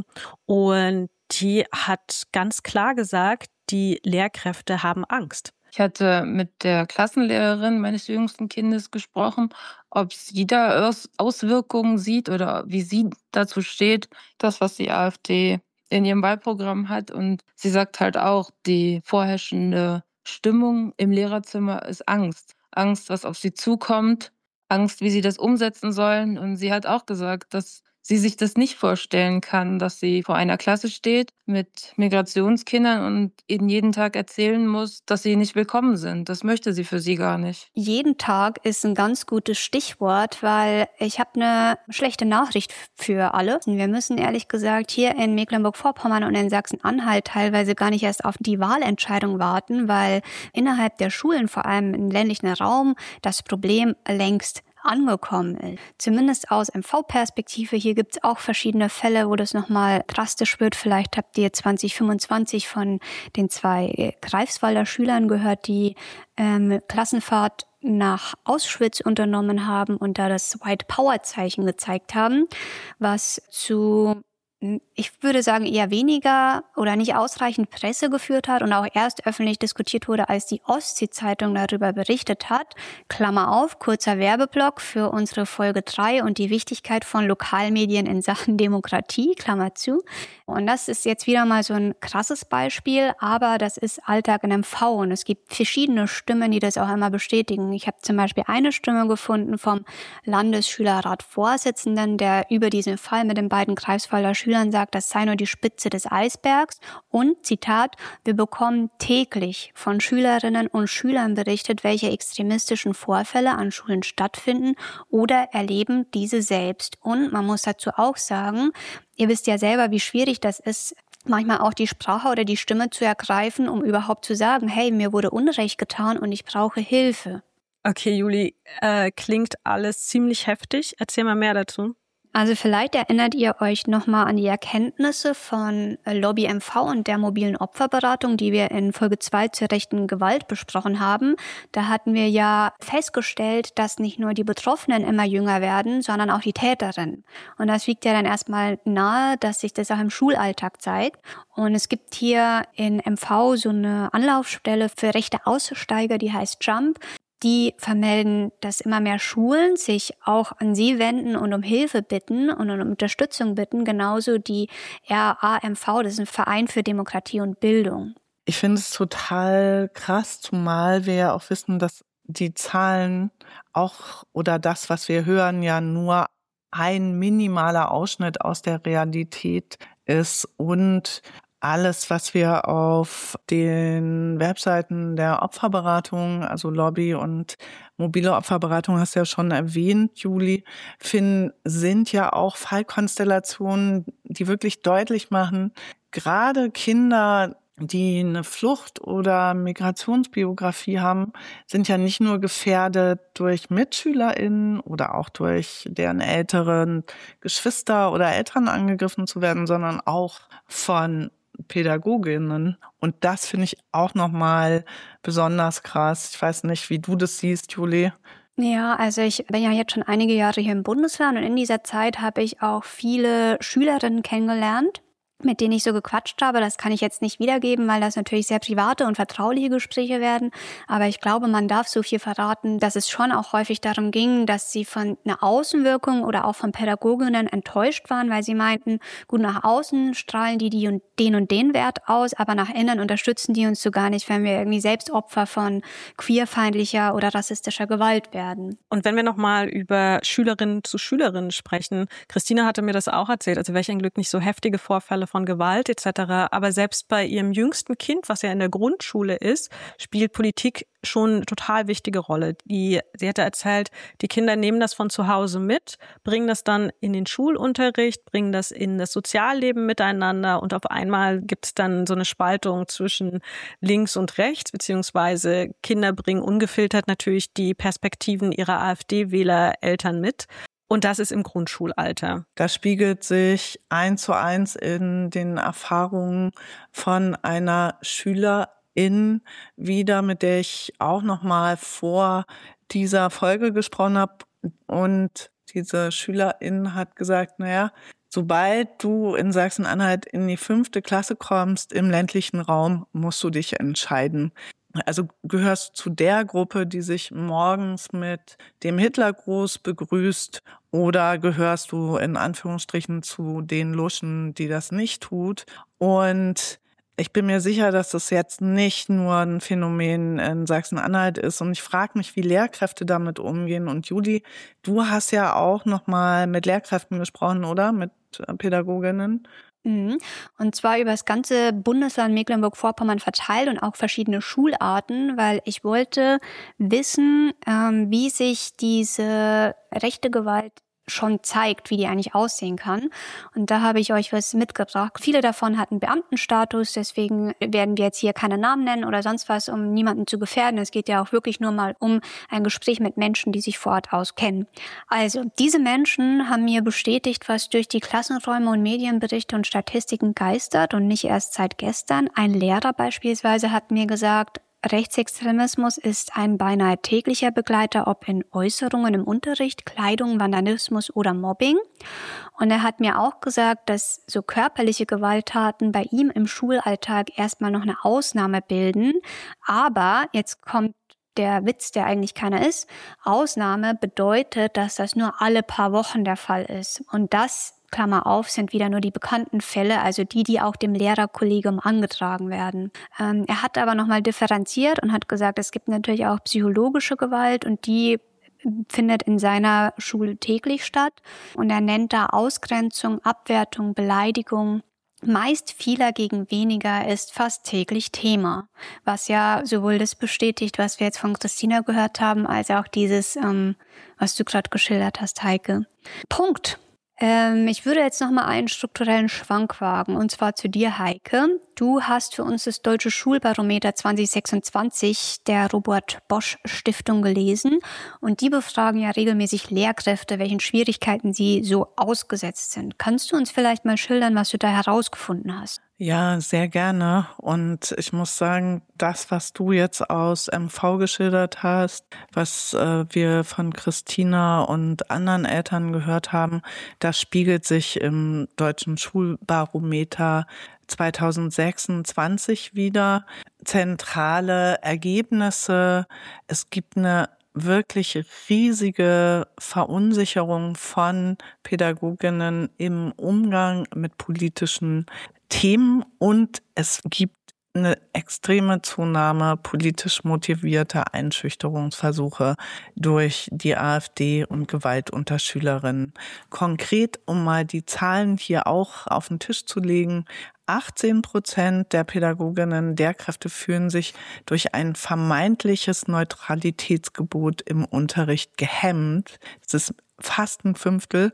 und die hat ganz klar gesagt, die Lehrkräfte haben Angst. Ich hatte mit der Klassenlehrerin meines jüngsten Kindes gesprochen, ob sie da Auswirkungen sieht oder wie sie dazu steht, das, was die AfD in ihrem Wahlprogramm hat. Und sie sagt halt auch, die vorherrschende Stimmung im Lehrerzimmer ist Angst. Angst, was auf sie zukommt, Angst, wie sie das umsetzen sollen. Und sie hat auch gesagt, dass sie sich das nicht vorstellen kann, dass sie vor einer Klasse steht mit Migrationskindern und ihnen jeden Tag erzählen muss, dass sie nicht willkommen sind. Das möchte sie für sie gar nicht. Jeden Tag ist ein ganz gutes Stichwort, weil ich habe eine schlechte Nachricht für alle. Wir müssen ehrlich gesagt hier in Mecklenburg-Vorpommern und in Sachsen-Anhalt teilweise gar nicht erst auf die Wahlentscheidung warten, weil innerhalb der Schulen, vor allem im ländlichen Raum, das Problem längst angekommen ist. Zumindest aus M V-Perspektive. Hier gibt es auch verschiedene Fälle, wo das nochmal drastisch wird. Vielleicht habt ihr zwanzig fünfundzwanzig von den zwei Greifswalder Schülern gehört, die ähm, Klassenfahrt nach Auschwitz unternommen haben und da das White Power Zeichen gezeigt haben, was zu, ich würde sagen, eher weniger oder nicht ausreichend Presse geführt hat und auch erst öffentlich diskutiert wurde, als die Ostsee-Zeitung darüber berichtet hat. Klammer auf, kurzer Werbeblock für unsere Folge drei und die Wichtigkeit von Lokalmedien in Sachen Demokratie, Klammer zu. Und das ist jetzt wieder mal so ein krasses Beispiel, aber das ist Alltag in M V und es gibt verschiedene Stimmen, die das auch immer bestätigen. Ich habe zum Beispiel eine Stimme gefunden vom Landesschülerrat-Vorsitzenden, der über diesen Fall mit den beiden Greifswalder Schülern sagt, das sei nur die Spitze des Eisbergs und, Zitat, wir bekommen täglich von Schülerinnen und Schülern berichtet, welche extremistischen Vorfälle an Schulen stattfinden oder erleben diese selbst. Und man muss dazu auch sagen, ihr wisst ja selber, wie schwierig das ist, manchmal auch die Sprache oder die Stimme zu ergreifen, um überhaupt zu sagen, hey, mir wurde Unrecht getan und ich brauche Hilfe. Okay, Juli, äh, klingt alles ziemlich heftig. Erzähl mal mehr dazu. Also vielleicht erinnert ihr euch nochmal an die Erkenntnisse von Lobby M V und der mobilen Opferberatung, die wir in Folge zwei zur rechten Gewalt besprochen haben. Da hatten wir ja festgestellt, dass nicht nur die Betroffenen immer jünger werden, sondern auch die Täterinnen. Und das liegt ja dann erstmal nahe, dass sich das auch im Schulalltag zeigt. Und es gibt hier in M V so eine Anlaufstelle für rechte Aussteiger, die heißt Jump. Die vermelden, dass immer mehr Schulen sich auch an sie wenden und um Hilfe bitten und um Unterstützung bitten, genauso die R A M V, das ist ein Verein für Demokratie und Bildung. Ich finde es total krass, zumal wir ja auch wissen, dass die Zahlen auch oder das, was wir hören, ja nur ein minimaler Ausschnitt aus der Realität ist und alles, was wir auf den Webseiten der Opferberatung, also Lobby und mobile Opferberatung, hast du ja schon erwähnt, Juli, finden, sind ja auch Fallkonstellationen, die wirklich deutlich machen, gerade Kinder, die eine Flucht- oder Migrationsbiografie haben, sind ja nicht nur gefährdet durch MitschülerInnen oder auch durch deren älteren Geschwister oder Eltern angegriffen zu werden, sondern auch von Pädagoginnen. Und das finde ich auch nochmal besonders krass. Ich weiß nicht, wie du das siehst, Julie. Ja, also ich bin ja jetzt schon einige Jahre hier im Bundesland und in dieser Zeit habe ich auch viele Schülerinnen kennengelernt, mit denen ich so gequatscht habe. Das kann ich jetzt nicht wiedergeben, weil das natürlich sehr private und vertrauliche Gespräche werden. Aber ich glaube, man darf so viel verraten, dass es schon auch häufig darum ging, dass sie von einer Außenwirkung oder auch von Pädagoginnen enttäuscht waren, weil sie meinten, gut, nach außen strahlen die, die und den und den Wert aus, aber nach innen unterstützen die uns so gar nicht, wenn wir irgendwie selbst Opfer von queerfeindlicher oder rassistischer Gewalt werden. Und wenn wir nochmal über Schülerinnen zu Schülerinnen sprechen, Christina hatte mir das auch erzählt, also welch ein Glück nicht so heftige Vorfälle von Gewalt et cetera. Aber selbst bei ihrem jüngsten Kind, was ja in der Grundschule ist, spielt Politik schon eine total wichtige Rolle. Die, sie hatte erzählt, die Kinder nehmen das von zu Hause mit, bringen das dann in den Schulunterricht, bringen das in das Sozialleben miteinander und auf einmal gibt es dann so eine Spaltung zwischen links und rechts, beziehungsweise Kinder bringen ungefiltert natürlich die Perspektiven ihrer AfD-Wähler-Eltern mit. Und das ist im Grundschulalter. Das spiegelt sich eins zu eins in den Erfahrungen von einer Schülerin wieder, mit der ich auch noch mal vor dieser Folge gesprochen habe. Und diese Schülerin hat gesagt, naja, sobald du in Sachsen-Anhalt in die fünfte Klasse kommst, im ländlichen Raum, musst du dich entscheiden. Also gehörst zu der Gruppe, die sich morgens mit dem Hitlergruß begrüßt, oder gehörst du in Anführungsstrichen zu den Luschen, die das nicht tut? Und ich bin mir sicher, dass das jetzt nicht nur ein Phänomen in Sachsen-Anhalt ist. Und ich frage mich, wie Lehrkräfte damit umgehen. Und Julie, du hast ja auch noch mal mit Lehrkräften gesprochen, oder? Mit Pädagoginnen? Und zwar über das ganze Bundesland Mecklenburg-Vorpommern verteilt und auch verschiedene Schularten, weil ich wollte wissen, ähm, wie sich diese rechte Gewalt schon zeigt, wie die eigentlich aussehen kann. Und da habe ich euch was mitgebracht. Viele davon hatten Beamtenstatus, deswegen werden wir jetzt hier keine Namen nennen oder sonst was, um niemanden zu gefährden. Es geht ja auch wirklich nur mal um ein Gespräch mit Menschen, die sich vor Ort auskennen. Also, diese Menschen haben mir bestätigt, was durch die Klassenräume und Medienberichte und Statistiken geistert und nicht erst seit gestern. Ein Lehrer beispielsweise hat mir gesagt, Rechtsextremismus ist ein beinahe täglicher Begleiter, ob in Äußerungen im Unterricht, Kleidung, Vandalismus oder Mobbing. Und er hat mir auch gesagt, dass so körperliche Gewalttaten bei ihm im Schulalltag erstmal noch eine Ausnahme bilden. Aber jetzt kommt der Witz, der eigentlich keiner ist. Ausnahme bedeutet, dass das nur alle paar Wochen der Fall ist. Und das, Klammer auf, sind wieder nur die bekannten Fälle, also die, die auch dem Lehrerkollegium angetragen werden. Ähm, er hat aber nochmal differenziert und hat gesagt, es gibt natürlich auch psychologische Gewalt und die findet in seiner Schule täglich statt. Und er nennt da Ausgrenzung, Abwertung, Beleidigung. Meist vieler gegen weniger ist fast täglich Thema, was ja sowohl das bestätigt, was wir jetzt von Christina gehört haben, als auch dieses, ähm, was du gerade geschildert hast, Heike. Punkt. Ähm, ich würde jetzt nochmal einen strukturellen Schwank wagen, und zwar zu dir, Heike. Du hast für uns das Deutsche Schulbarometer zwanzig sechsundzwanzig der Robert-Bosch-Stiftung gelesen. Und die befragen ja regelmäßig Lehrkräfte, welchen Schwierigkeiten sie so ausgesetzt sind. Kannst du uns vielleicht mal schildern, was du da herausgefunden hast? Ja, sehr gerne. Und ich muss sagen, das, was du jetzt aus M V geschildert hast, was äh, wir von Christina und anderen Eltern gehört haben, das spiegelt sich im Deutschen Schulbarometer zwanzig sechsundzwanzig wieder. Zentrale Ergebnisse. Es gibt eine wirklich riesige Verunsicherung von Pädagoginnen im Umgang mit politischen Themen und es gibt eine extreme Zunahme politisch motivierter Einschüchterungsversuche durch die AfD und Gewalt unter Schülerinnen. Konkret, um mal die Zahlen hier auch auf den Tisch zu legen, achtzehn Prozent der Pädagoginnen, Lehrkräfte fühlen sich durch ein vermeintliches Neutralitätsgebot im Unterricht gehemmt. Das ist fast ein Fünftel.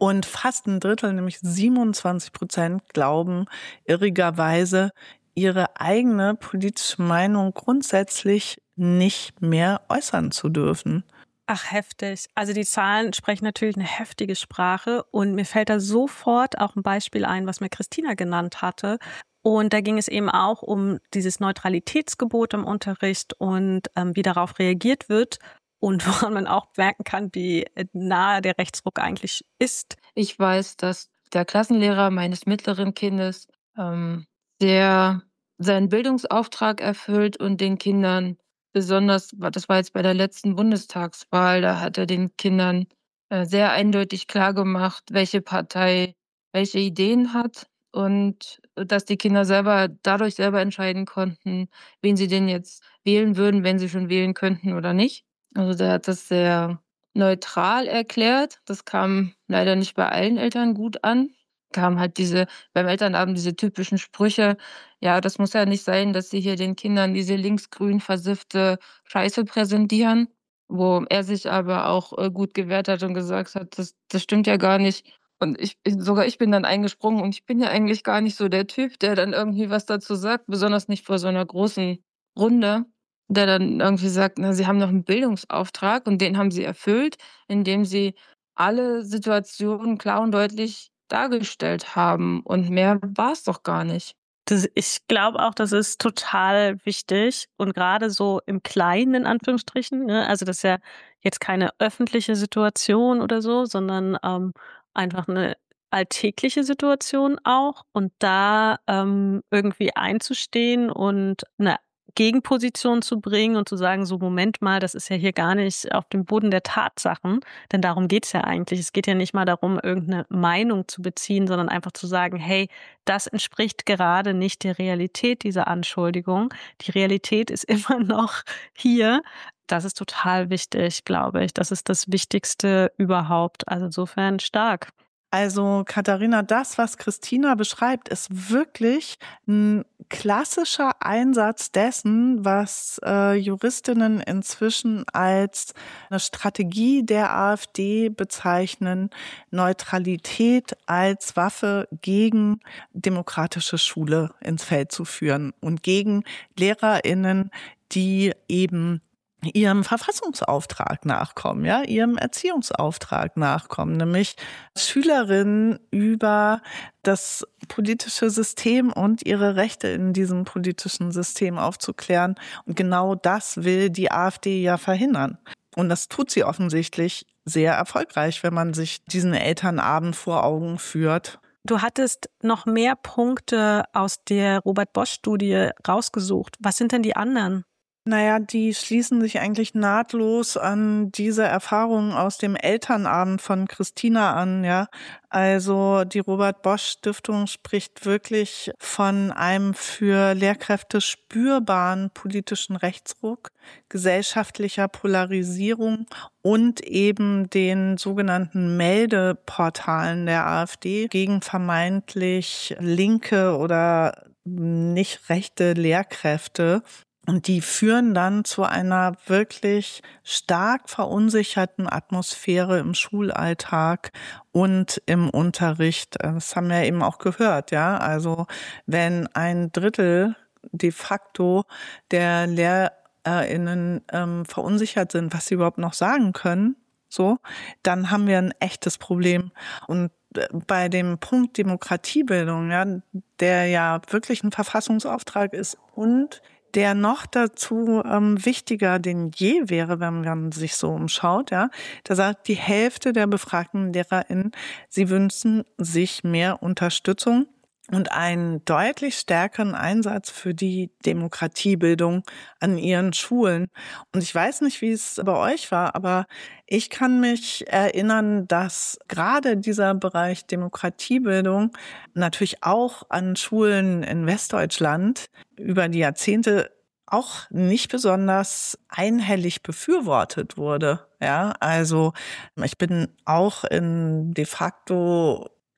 Und fast ein Drittel, nämlich siebenundzwanzig Prozent, glauben irrigerweise, ihre eigene politische Meinung grundsätzlich nicht mehr äußern zu dürfen. Ach, heftig. Also die Zahlen sprechen natürlich eine heftige Sprache und mir fällt da sofort auch ein Beispiel ein, was mir Christina genannt hatte. Und da ging es eben auch um dieses Neutralitätsgebot im Unterricht und ähm, wie darauf reagiert wird. Und woran man auch merken kann, wie nahe der Rechtsruck eigentlich ist. Ich weiß, dass der Klassenlehrer meines mittleren Kindes ähm, sehr seinen Bildungsauftrag erfüllt und den Kindern besonders, das war jetzt bei der letzten Bundestagswahl, da hat er den Kindern äh, sehr eindeutig klargemacht, welche Partei welche Ideen hat und dass die Kinder selber dadurch selber entscheiden konnten, wen sie denn jetzt wählen würden, wenn sie schon wählen könnten oder nicht. Also der hat das sehr neutral erklärt. Das kam leider nicht bei allen Eltern gut an. Kamen halt diese beim Elternabend diese typischen Sprüche: „Ja, das muss ja nicht sein, dass Sie hier den Kindern diese linksgrün versiffte Scheiße präsentieren.“ Wo er sich aber auch, äh, gut gewehrt hat und gesagt hat: „Das das stimmt ja gar nicht.“ Und ich ich sogar ich bin dann eingesprungen und ich bin ja eigentlich gar nicht so der Typ, der dann irgendwie was dazu sagt, besonders nicht vor so einer großen Runde. Der dann irgendwie sagt: „Na, Sie haben noch einen Bildungsauftrag und den haben Sie erfüllt, indem Sie alle Situationen klar und deutlich dargestellt haben und mehr war es doch gar nicht.“ Das, ich glaube auch, das ist total wichtig und gerade so im Kleinen in Anführungsstrichen. Ne? Also das ist ja jetzt keine öffentliche Situation oder so, sondern ähm, einfach eine alltägliche Situation auch und da ähm, irgendwie einzustehen und eine Gegenposition zu bringen und zu sagen, so Moment mal, das ist ja hier gar nicht auf dem Boden der Tatsachen, denn darum geht's ja eigentlich. Es geht ja nicht mal darum, irgendeine Meinung zu beziehen, sondern einfach zu sagen, hey, das entspricht gerade nicht der Realität dieser Anschuldigung. Die Realität ist immer noch hier. Das ist total wichtig, glaube ich. Das ist das Wichtigste überhaupt. Also insofern stark. Also Katharina, das, was Christina beschreibt, ist wirklich ein klassischer Einsatz dessen, was äh, Juristinnen inzwischen als eine Strategie der AfD bezeichnen, Neutralität als Waffe gegen demokratische Schule ins Feld zu führen und gegen LehrerInnen, die eben ihrem Verfassungsauftrag nachkommen, ja, ihrem Erziehungsauftrag nachkommen, nämlich Schülerinnen über das politische System und ihre Rechte in diesem politischen System aufzuklären. Und genau das will die AfD ja verhindern. Und das tut sie offensichtlich sehr erfolgreich, wenn man sich diesen Elternabend vor Augen führt. Du hattest noch mehr Punkte aus der Robert-Bosch-Studie rausgesucht. Was sind denn die anderen? Naja, die schließen sich eigentlich nahtlos an diese Erfahrungen aus dem Elternabend von Christina an, ja. Also die Robert-Bosch-Stiftung spricht wirklich von einem für Lehrkräfte spürbaren politischen Rechtsruck, gesellschaftlicher Polarisierung und eben den sogenannten Meldeportalen der AfD gegen vermeintlich linke oder nicht rechte Lehrkräfte. Und die führen dann zu einer wirklich stark verunsicherten Atmosphäre im Schulalltag und im Unterricht. Das haben wir eben auch gehört, ja. Also wenn ein Drittel de facto der LehrerInnen ähm, verunsichert sind, was sie überhaupt noch sagen können, so, dann haben wir ein echtes Problem. Und bei dem Punkt Demokratiebildung, ja, der ja wirklich ein Verfassungsauftrag ist und der noch dazu ähm, wichtiger denn je wäre, wenn man sich so umschaut, ja. Da sagt die Hälfte der befragten LehrerInnen, sie wünschen sich mehr Unterstützung und einen deutlich stärkeren Einsatz für die Demokratiebildung an ihren Schulen. Und ich weiß nicht, wie es bei euch war, aber ich kann mich erinnern, dass gerade dieser Bereich Demokratiebildung natürlich auch an Schulen in Westdeutschland über die Jahrzehnte auch nicht besonders einhellig befürwortet wurde. Ja, also ich bin auch in de facto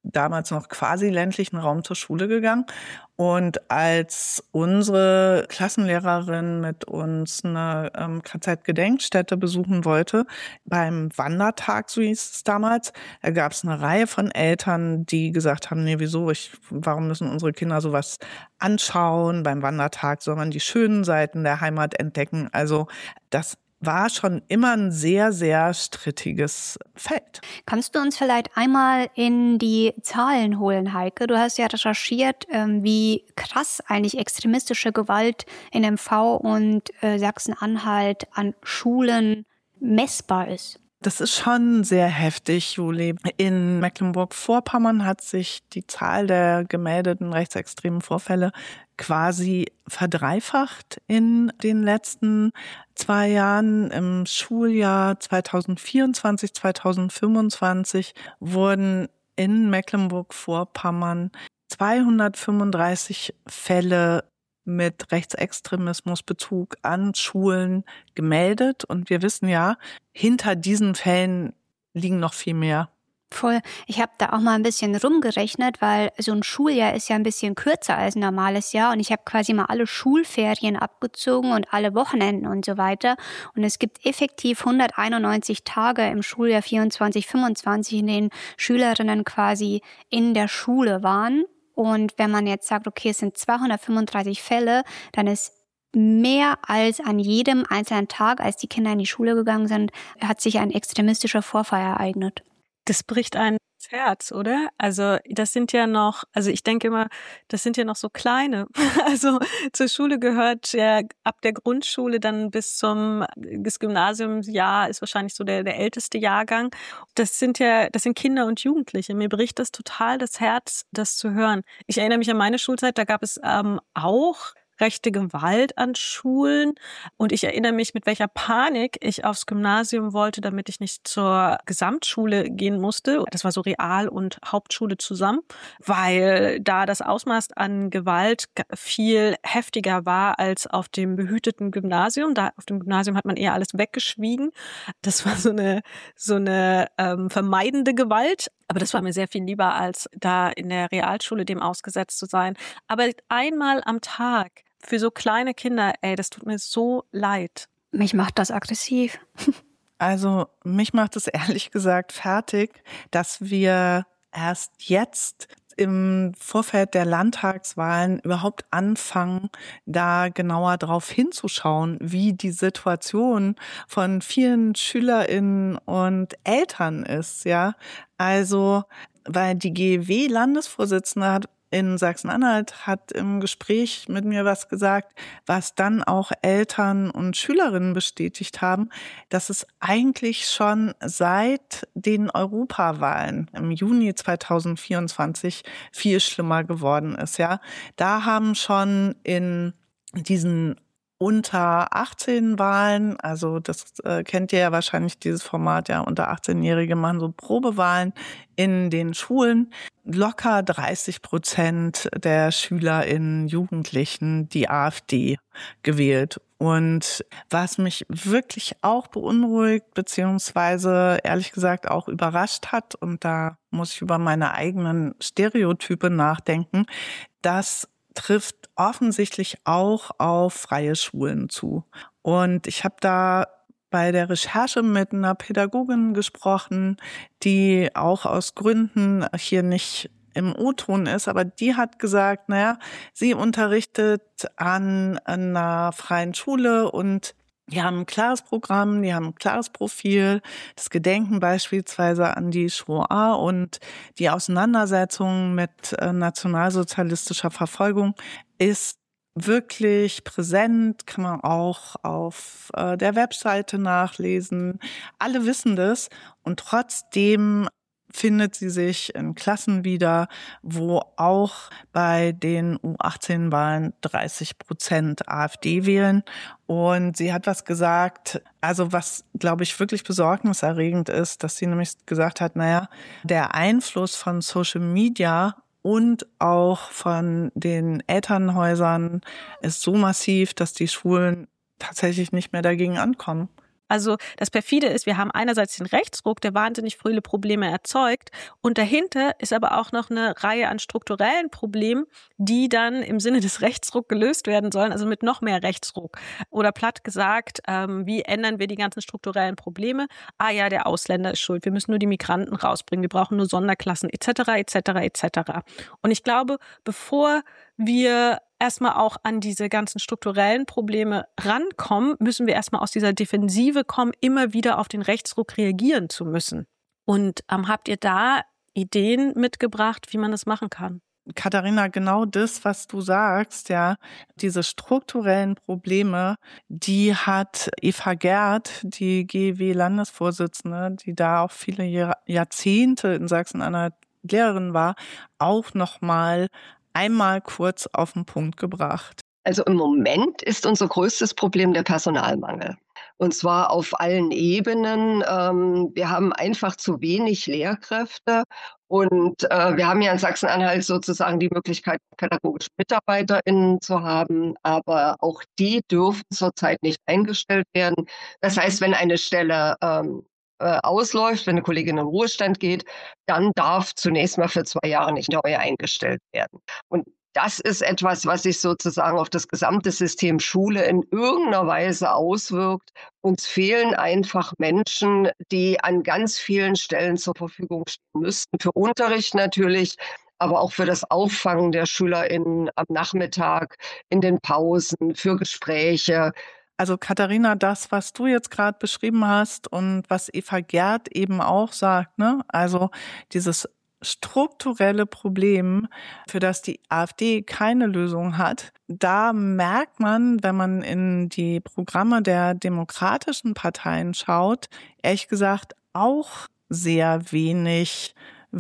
damals noch quasi ländlichen Raum zur Schule gegangen. Und als unsere Klassenlehrerin mit uns eine ähm, K Z-Gedenkstätte besuchen wollte, beim Wandertag, so hieß es damals, da gab es eine Reihe von Eltern, die gesagt haben, nee, wieso, ich, warum müssen unsere Kinder sowas anschauen? Beim Wandertag soll man die schönen Seiten der Heimat entdecken. Also das war schon immer ein sehr, sehr strittiges Feld. Kannst du uns vielleicht einmal in die Zahlen holen, Heike? Du hast ja recherchiert, wie krass eigentlich extremistische Gewalt in M V und Sachsen-Anhalt an Schulen messbar ist. Das ist schon sehr heftig, Juli. In Mecklenburg-Vorpommern hat sich die Zahl der gemeldeten rechtsextremen Vorfälle quasi verdreifacht in den letzten zwei Jahren. Im Schuljahr zweitausendvierundzwanzig, zweitausendfünfundzwanzig wurden in Mecklenburg-Vorpommern zweihundertfünfunddreißig Fälle mit Rechtsextremismusbezug an Schulen gemeldet. Und wir wissen ja, hinter diesen Fällen liegen noch viel mehr. Voll. Ich habe da auch mal ein bisschen rumgerechnet, weil so ein Schuljahr ist ja ein bisschen kürzer als ein normales Jahr. Und ich habe quasi mal alle Schulferien abgezogen und alle Wochenenden und so weiter. Und es gibt effektiv hunderteinundneunzig Tage im Schuljahr vierundzwanzig, fünfundzwanzig, in denen Schülerinnen quasi in der Schule waren. Und wenn man jetzt sagt, okay, es sind zweihundertfünfunddreißig Fälle, dann ist mehr als an jedem einzelnen Tag, als die Kinder in die Schule gegangen sind, hat sich ein extremistischer Vorfall ereignet. Das bricht ein ins Herz, oder? Also das sind ja noch, also ich denke immer, das sind ja noch so kleine. Also zur Schule gehört ja ab der Grundschule dann bis zum das Gymnasiumsjahr ist wahrscheinlich so der, der älteste Jahrgang. Das sind ja, das sind Kinder und Jugendliche. Mir bricht das total das Herz, das zu hören. Ich erinnere mich an meine Schulzeit, da gab es ähm, auch rechte Gewalt an Schulen. Und ich erinnere mich, mit welcher Panik ich aufs Gymnasium wollte, damit ich nicht zur Gesamtschule gehen musste. Das war so Real- und Hauptschule zusammen, weil da das Ausmaß an Gewalt viel heftiger war als auf dem behüteten Gymnasium. Da auf dem Gymnasium hat man eher alles weggeschwiegen. Das war so eine, so eine ähm, vermeidende Gewalt. Aber das war mir sehr viel lieber, als da in der Realschule dem ausgesetzt zu sein. Aber einmal am Tag für so kleine Kinder, ey, das tut mir so leid. Mich macht das aggressiv. Also mich macht es ehrlich gesagt fertig, dass wir erst jetzt im Vorfeld der Landtagswahlen überhaupt anfangen, da genauer drauf hinzuschauen, wie die Situation von vielen SchülerInnen und Eltern ist, ja. Also, weil die G E W-Landesvorsitzende hat in Sachsen-Anhalt hat im Gespräch mit mir was gesagt, was dann auch Eltern und Schülerinnen bestätigt haben, dass es eigentlich schon seit den Europawahlen im Juni zweitausendvierundzwanzig viel schlimmer geworden ist. Ja, da haben schon in diesen unter achtzehn Wahlen, also das äh, kennt ihr ja wahrscheinlich, dieses Format, ja, unter achtzehnjährige machen so Probewahlen in den Schulen. Locker dreißig Prozent der SchülerInnen, Jugendlichen die AfD gewählt. Und was mich wirklich auch beunruhigt, beziehungsweise ehrlich gesagt auch überrascht hat, und da muss ich über meine eigenen Stereotype nachdenken, dass trifft offensichtlich auch auf freie Schulen zu. Und ich habe da bei der Recherche mit einer Pädagogin gesprochen, die auch aus Gründen hier nicht im O-Ton ist, aber die hat gesagt, naja, sie unterrichtet an einer freien Schule und die haben ein klares Programm, die haben ein klares Profil, das Gedenken beispielsweise an die Shoah und die Auseinandersetzung mit äh, nationalsozialistischer Verfolgung ist wirklich präsent, kann man auch auf äh, der Webseite nachlesen. Alle wissen das und trotzdem findet sie sich in Klassen wieder, wo auch bei den U achtzehn Wahlen dreißig Prozent AfD wählen. Und sie hat was gesagt, also was, glaube ich, wirklich besorgniserregend ist, dass sie nämlich gesagt hat, naja, der Einfluss von Social Media und auch von den Elternhäusern ist so massiv, dass die Schulen tatsächlich nicht mehr dagegen ankommen. Also das Perfide ist, wir haben einerseits den Rechtsruck, der wahnsinnig viele Probleme erzeugt, und dahinter ist aber auch noch eine Reihe an strukturellen Problemen, die dann im Sinne des Rechtsruck gelöst werden sollen, also mit noch mehr Rechtsruck. Oder platt gesagt, ähm, wie ändern wir die ganzen strukturellen Probleme? Ah ja, der Ausländer ist schuld, wir müssen nur die Migranten rausbringen, wir brauchen nur Sonderklassen et cetera et cetera et cetera. Und ich glaube, bevor wir erstmal auch an diese ganzen strukturellen Probleme rankommen, müssen wir erstmal aus dieser Defensive kommen, immer wieder auf den Rechtsruck reagieren zu müssen. Und ähm, habt ihr da Ideen mitgebracht, wie man das machen kann? Katharina, genau das, was du sagst, ja, diese strukturellen Probleme, die hat Eva Gerd, die G E W-Landesvorsitzende, die da auch viele Jahr- Jahrzehnte in Sachsen-Anhalt Lehrerin war, auch nochmal einmal kurz auf den Punkt gebracht. Also im Moment ist unser größtes Problem der Personalmangel. Und zwar auf allen Ebenen. Ähm, wir haben einfach zu wenig Lehrkräfte. Und äh, wir haben ja in Sachsen-Anhalt sozusagen die Möglichkeit, pädagogische MitarbeiterInnen zu haben. Aber auch die dürfen zurzeit nicht eingestellt werden. Das heißt, wenn eine Stelle ähm, äh, ausläuft, wenn eine Kollegin in den Ruhestand geht, dann darf zunächst mal für zwei Jahre nicht neu eingestellt werden. Und das ist etwas, was sich sozusagen auf das gesamte System Schule in irgendeiner Weise auswirkt. Uns fehlen einfach Menschen, die an ganz vielen Stellen zur Verfügung stehen müssten. Für Unterricht natürlich, aber auch für das Auffangen der SchülerInnen am Nachmittag, in den Pausen, für Gespräche. Also Katharina, das, was du jetzt gerade beschrieben hast und was Eva Gerd eben auch sagt, ne, also dieses strukturelle Problem, für das die AfD keine Lösung hat, da merkt man, wenn man in die Programme der demokratischen Parteien schaut, ehrlich gesagt auch sehr wenig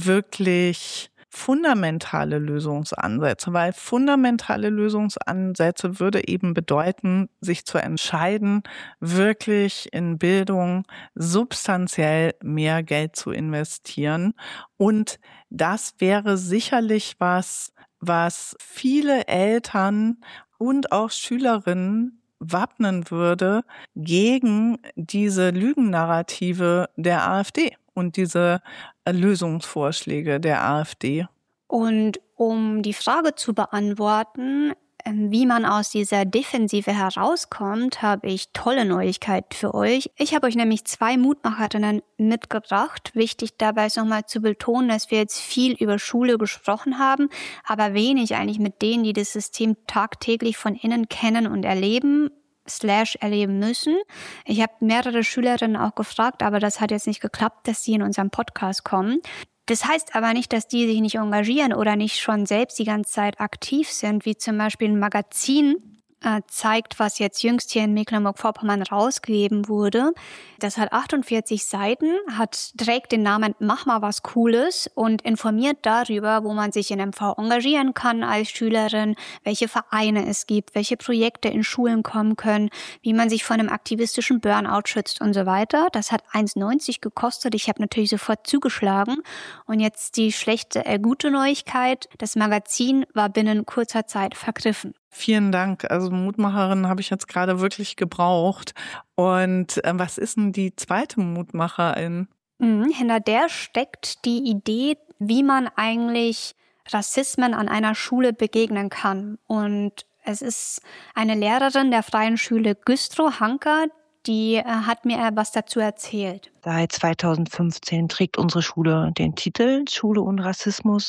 wirklich fundamentale Lösungsansätze, weil fundamentale Lösungsansätze würde eben bedeuten, sich zu entscheiden, wirklich in Bildung substanziell mehr Geld zu investieren. Und das wäre sicherlich was, was viele Eltern und auch Schülerinnen wappnen würde gegen diese Lügennarrative der AfD und diese Lösungsvorschläge der AfD. Und um die Frage zu beantworten, wie man aus dieser Defensive herauskommt, habe ich tolle Neuigkeiten für euch. Ich habe euch nämlich zwei Mutmacherinnen mitgebracht. Wichtig dabei ist nochmal zu betonen, dass wir jetzt viel über Schule gesprochen haben, aber wenig eigentlich mit denen, die das System tagtäglich von innen kennen und erleben, slash erleben müssen. Ich habe mehrere Schülerinnen auch gefragt, aber das hat jetzt nicht geklappt, dass sie in unserem Podcast kommen. Das heißt aber nicht, dass die sich nicht engagieren oder nicht schon selbst die ganze Zeit aktiv sind, wie zum Beispiel ein Magazin äh, zeigt, was jetzt jüngst hier in Mecklenburg-Vorpommern rausgegeben wurde. Das hat achtundvierzig Seiten, hat, trägt den Namen Mach mal was Cooles und informiert darüber, wo man sich in M V engagieren kann als Schülerin, welche Vereine es gibt, welche Projekte in Schulen kommen können, wie man sich vor einem aktivistischen Burnout schützt und so weiter. Das hat eins neunzig gekostet. Ich habe natürlich sofort zugeschlagen. Und jetzt die schlechte, äh, gute Neuigkeit. Das Magazin war binnen kurzer Zeit vergriffen. Vielen Dank. Also Mutmacherin habe ich jetzt gerade wirklich gebraucht. Und äh, was ist denn die zweite Mutmacherin? Mhm, hinter der steckt die Idee, wie man eigentlich Rassismen an einer Schule begegnen kann. Und es ist eine Lehrerin der Freien Schule Güstrow, Hanker, die äh, hat mir was dazu erzählt. Seit zweitausendfünfzehn trägt unsere Schule den Titel Schule ohne Rassismus.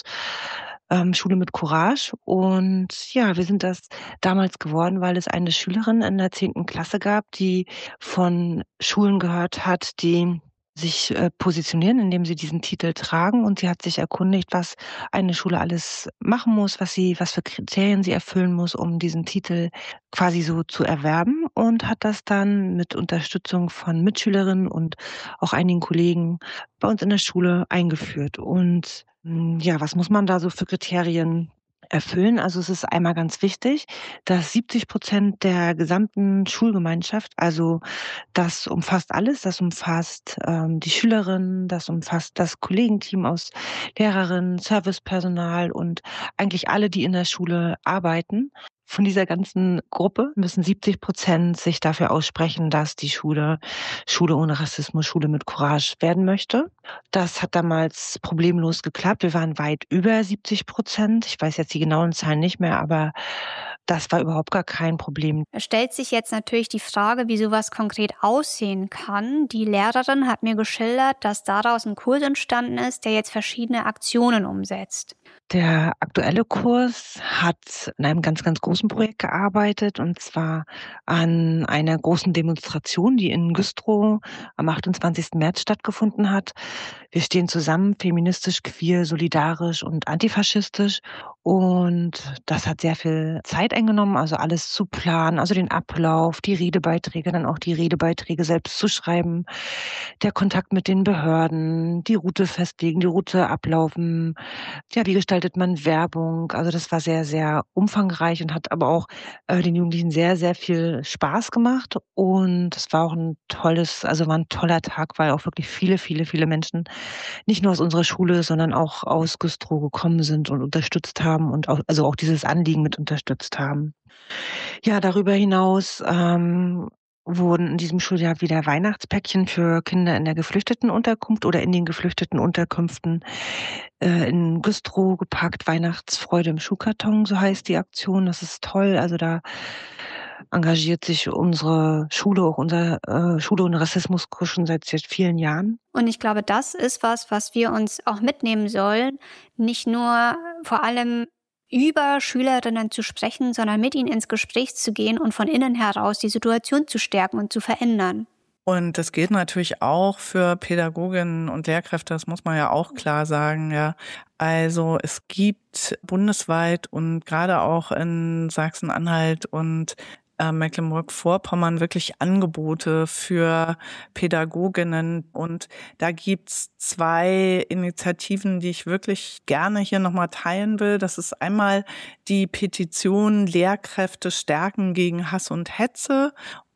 Ähm, Schule mit Courage. Und ja, wir sind das damals geworden, weil es eine Schülerin in der zehnten Klasse gab, die von Schulen gehört hat, die sich äh, positionieren, indem sie diesen Titel tragen. Und sie hat sich erkundigt, was eine Schule alles machen muss, was sie, was für Kriterien sie erfüllen muss, um diesen Titel quasi so zu erwerben. Und hat das dann mit Unterstützung von Mitschülerinnen und auch einigen Kollegen bei uns in der Schule eingeführt. Und ja, was muss man da so für Kriterien erfüllen? Also es ist einmal ganz wichtig, dass siebzig Prozent der gesamten Schulgemeinschaft, also das umfasst alles, das umfasst ähm, die Schülerinnen, das umfasst das Kollegenteam aus Lehrerinnen, Servicepersonal und eigentlich alle, die in der Schule arbeiten, Von dieser ganzen Gruppe müssen siebzig Prozent sich dafür aussprechen, dass die Schule Schule ohne Rassismus, Schule mit Courage werden möchte. Das hat damals problemlos geklappt. Wir waren weit über siebzig Prozent. Ich weiß jetzt die genauen Zahlen nicht mehr, aber das war überhaupt gar kein Problem. Es stellt sich jetzt natürlich die Frage, wie sowas konkret aussehen kann. Die Lehrerin hat mir geschildert, dass daraus ein Kurs entstanden ist, der jetzt verschiedene Aktionen umsetzt. Der aktuelle Kurs hat in einem ganz, ganz großen Projekt gearbeitet, und zwar an einer großen Demonstration, die in Güstrow am achtundzwanzigsten März stattgefunden hat. Wir stehen zusammen, feministisch, queer, solidarisch und antifaschistisch. Und das hat sehr viel Zeit eingenommen, also alles zu planen, also den Ablauf, die Redebeiträge, dann auch die Redebeiträge selbst zu schreiben, der Kontakt mit den Behörden, die Route festlegen, die Route ablaufen. Ja, wie gestaltet man Werbung? Also das war sehr, sehr umfangreich und hat aber auch äh, den Jugendlichen sehr, sehr viel Spaß gemacht. Und es war auch ein tolles, also war ein toller Tag, weil auch wirklich viele, viele, viele Menschen nicht nur aus unserer Schule, sondern auch aus Güstrow gekommen sind und unterstützt haben und auch, also auch dieses Anliegen mit unterstützt haben. Ja, darüber hinaus ähm, wurden in diesem Schuljahr wieder Weihnachtspäckchen für Kinder in der Geflüchtetenunterkunft oder in den Geflüchtetenunterkünften äh, in Güstrow gepackt. Weihnachtsfreude im Schuhkarton, so heißt die Aktion. Das ist toll. Also da engagiert sich unsere Schule, auch unser äh, Schule ohne Rassismus schon seit, seit vielen Jahren. Und ich glaube, das ist was, was wir uns auch mitnehmen sollen. Nicht nur vor allem über Schülerinnen zu sprechen, sondern mit ihnen ins Gespräch zu gehen und von innen heraus die Situation zu stärken und zu verändern. Und das gilt natürlich auch für Pädagoginnen und Lehrkräfte, das muss man ja auch klar sagen, ja. Also es gibt bundesweit und gerade auch in Sachsen-Anhalt und äh, Mecklenburg-Vorpommern wirklich Angebote für Pädagoginnen. Und da gibt's zwei Initiativen, die ich wirklich gerne hier nochmal teilen will. Das ist einmal die Petition Lehrkräfte stärken gegen Hass und Hetze.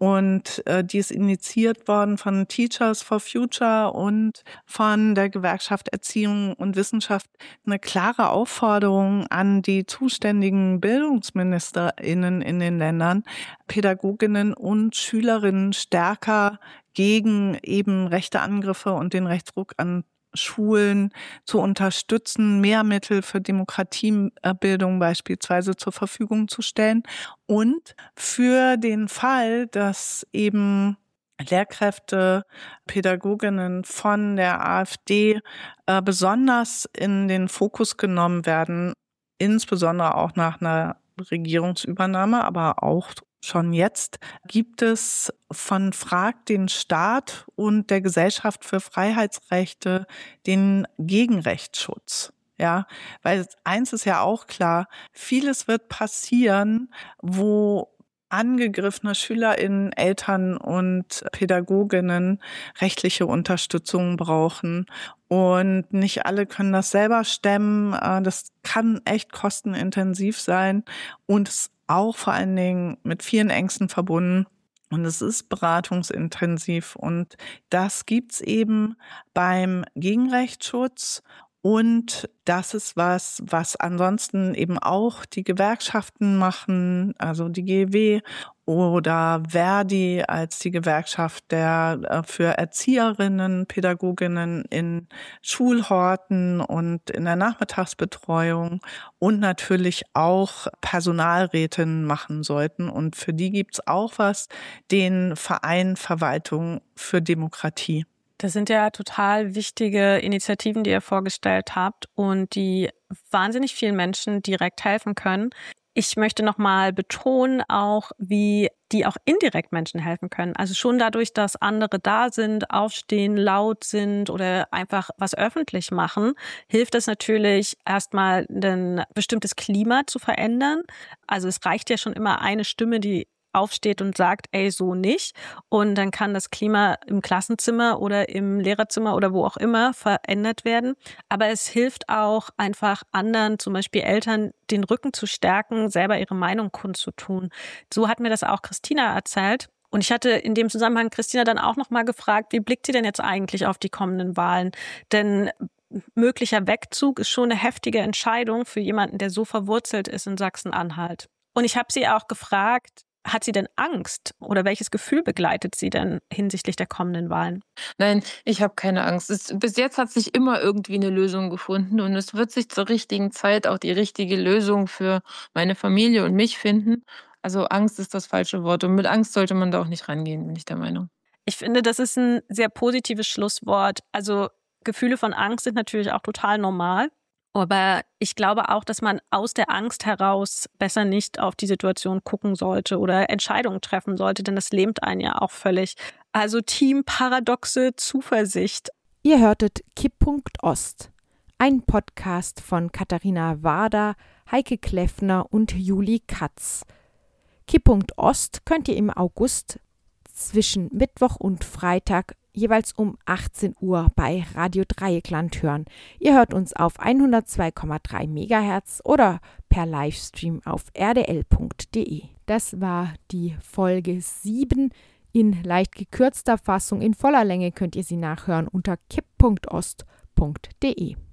Und äh, die ist initiiert worden von Teachers for Future und von der Gewerkschaft Erziehung und Wissenschaft. Eine klare Aufforderung an die zuständigen BildungsministerInnen in den Ländern, Pädagoginnen und Schülerinnen stärker gegen eben rechte Angriffe und den Rechtsruck an Schulen zu unterstützen, mehr Mittel für Demokratiebildung beispielsweise zur Verfügung zu stellen und für den Fall, dass eben Lehrkräfte, Pädagoginnen von der AfD äh, besonders in den Fokus genommen werden, insbesondere auch nach einer Regierungsübernahme, aber auch schon jetzt gibt es von Frag den Staat und der Gesellschaft für Freiheitsrechte den Gegenrechtsschutz. Ja, weil eins ist ja auch klar, vieles wird passieren, wo angegriffene SchülerInnen, Eltern und Pädagoginnen rechtliche Unterstützung brauchen. Und nicht alle können das selber stemmen. Das kann echt kostenintensiv sein und es auch vor allen Dingen mit vielen Ängsten verbunden. Und es ist beratungsintensiv. Und das gibt's eben beim Gegenrechtsschutz. Und das ist was, was ansonsten eben auch die Gewerkschaften machen, also die G E W oder Verdi als die Gewerkschaft der für Erzieherinnen, Pädagoginnen in Schulhorten und in der Nachmittagsbetreuung und natürlich auch Personalrätinnen machen sollten. Und für die gibt's auch was, den Verein Verwaltung für Demokratie. Das sind ja total wichtige Initiativen, die ihr vorgestellt habt und die wahnsinnig vielen Menschen direkt helfen können. Ich möchte nochmal betonen auch, wie die auch indirekt Menschen helfen können. Also schon dadurch, dass andere da sind, aufstehen, laut sind oder einfach was öffentlich machen, hilft es natürlich erstmal ein bestimmtes Klima zu verändern. Also es reicht ja schon immer eine Stimme, die aufsteht und sagt, ey, so nicht. Und dann kann das Klima im Klassenzimmer oder im Lehrerzimmer oder wo auch immer verändert werden. Aber es hilft auch einfach anderen, zum Beispiel Eltern, den Rücken zu stärken, selber ihre Meinung kundzutun. So hat mir das auch Christina erzählt. Und ich hatte in dem Zusammenhang Christina dann auch nochmal gefragt, wie blickt sie denn jetzt eigentlich auf die kommenden Wahlen? Denn möglicher Wegzug ist schon eine heftige Entscheidung für jemanden, der so verwurzelt ist in Sachsen-Anhalt. Und ich habe sie auch gefragt, hat sie denn Angst oder welches Gefühl begleitet sie denn hinsichtlich der kommenden Wahlen? Nein, ich habe keine Angst. Es, bis jetzt hat sich immer irgendwie eine Lösung gefunden und es wird sich zur richtigen Zeit auch die richtige Lösung für meine Familie und mich finden. Also Angst ist das falsche Wort und mit Angst sollte man da auch nicht rangehen, bin ich der Meinung. Ich finde, das ist ein sehr positives Schlusswort. Also Gefühle von Angst sind natürlich auch total normal. Aber ich glaube auch, dass man aus der Angst heraus besser nicht auf die Situation gucken sollte oder Entscheidungen treffen sollte, denn das lähmt einen ja auch völlig. Also Team Paradoxe Zuversicht. Ihr hörtet Kipppunkt Ost, ein Podcast von Katharina Wader, Heike Kleffner und Juli Katz. Kipppunkt Ost könnt ihr im August zwischen Mittwoch und Freitag jeweils um achtzehn Uhr bei Radio Dreieckland hören. Ihr hört uns auf hundertzwei Komma drei Megahertz oder per Livestream auf r d l punkt d e. Das war die Folge sieben in leicht gekürzter Fassung. In voller Länge könnt ihr sie nachhören unter kipp punkt ost punkt d e.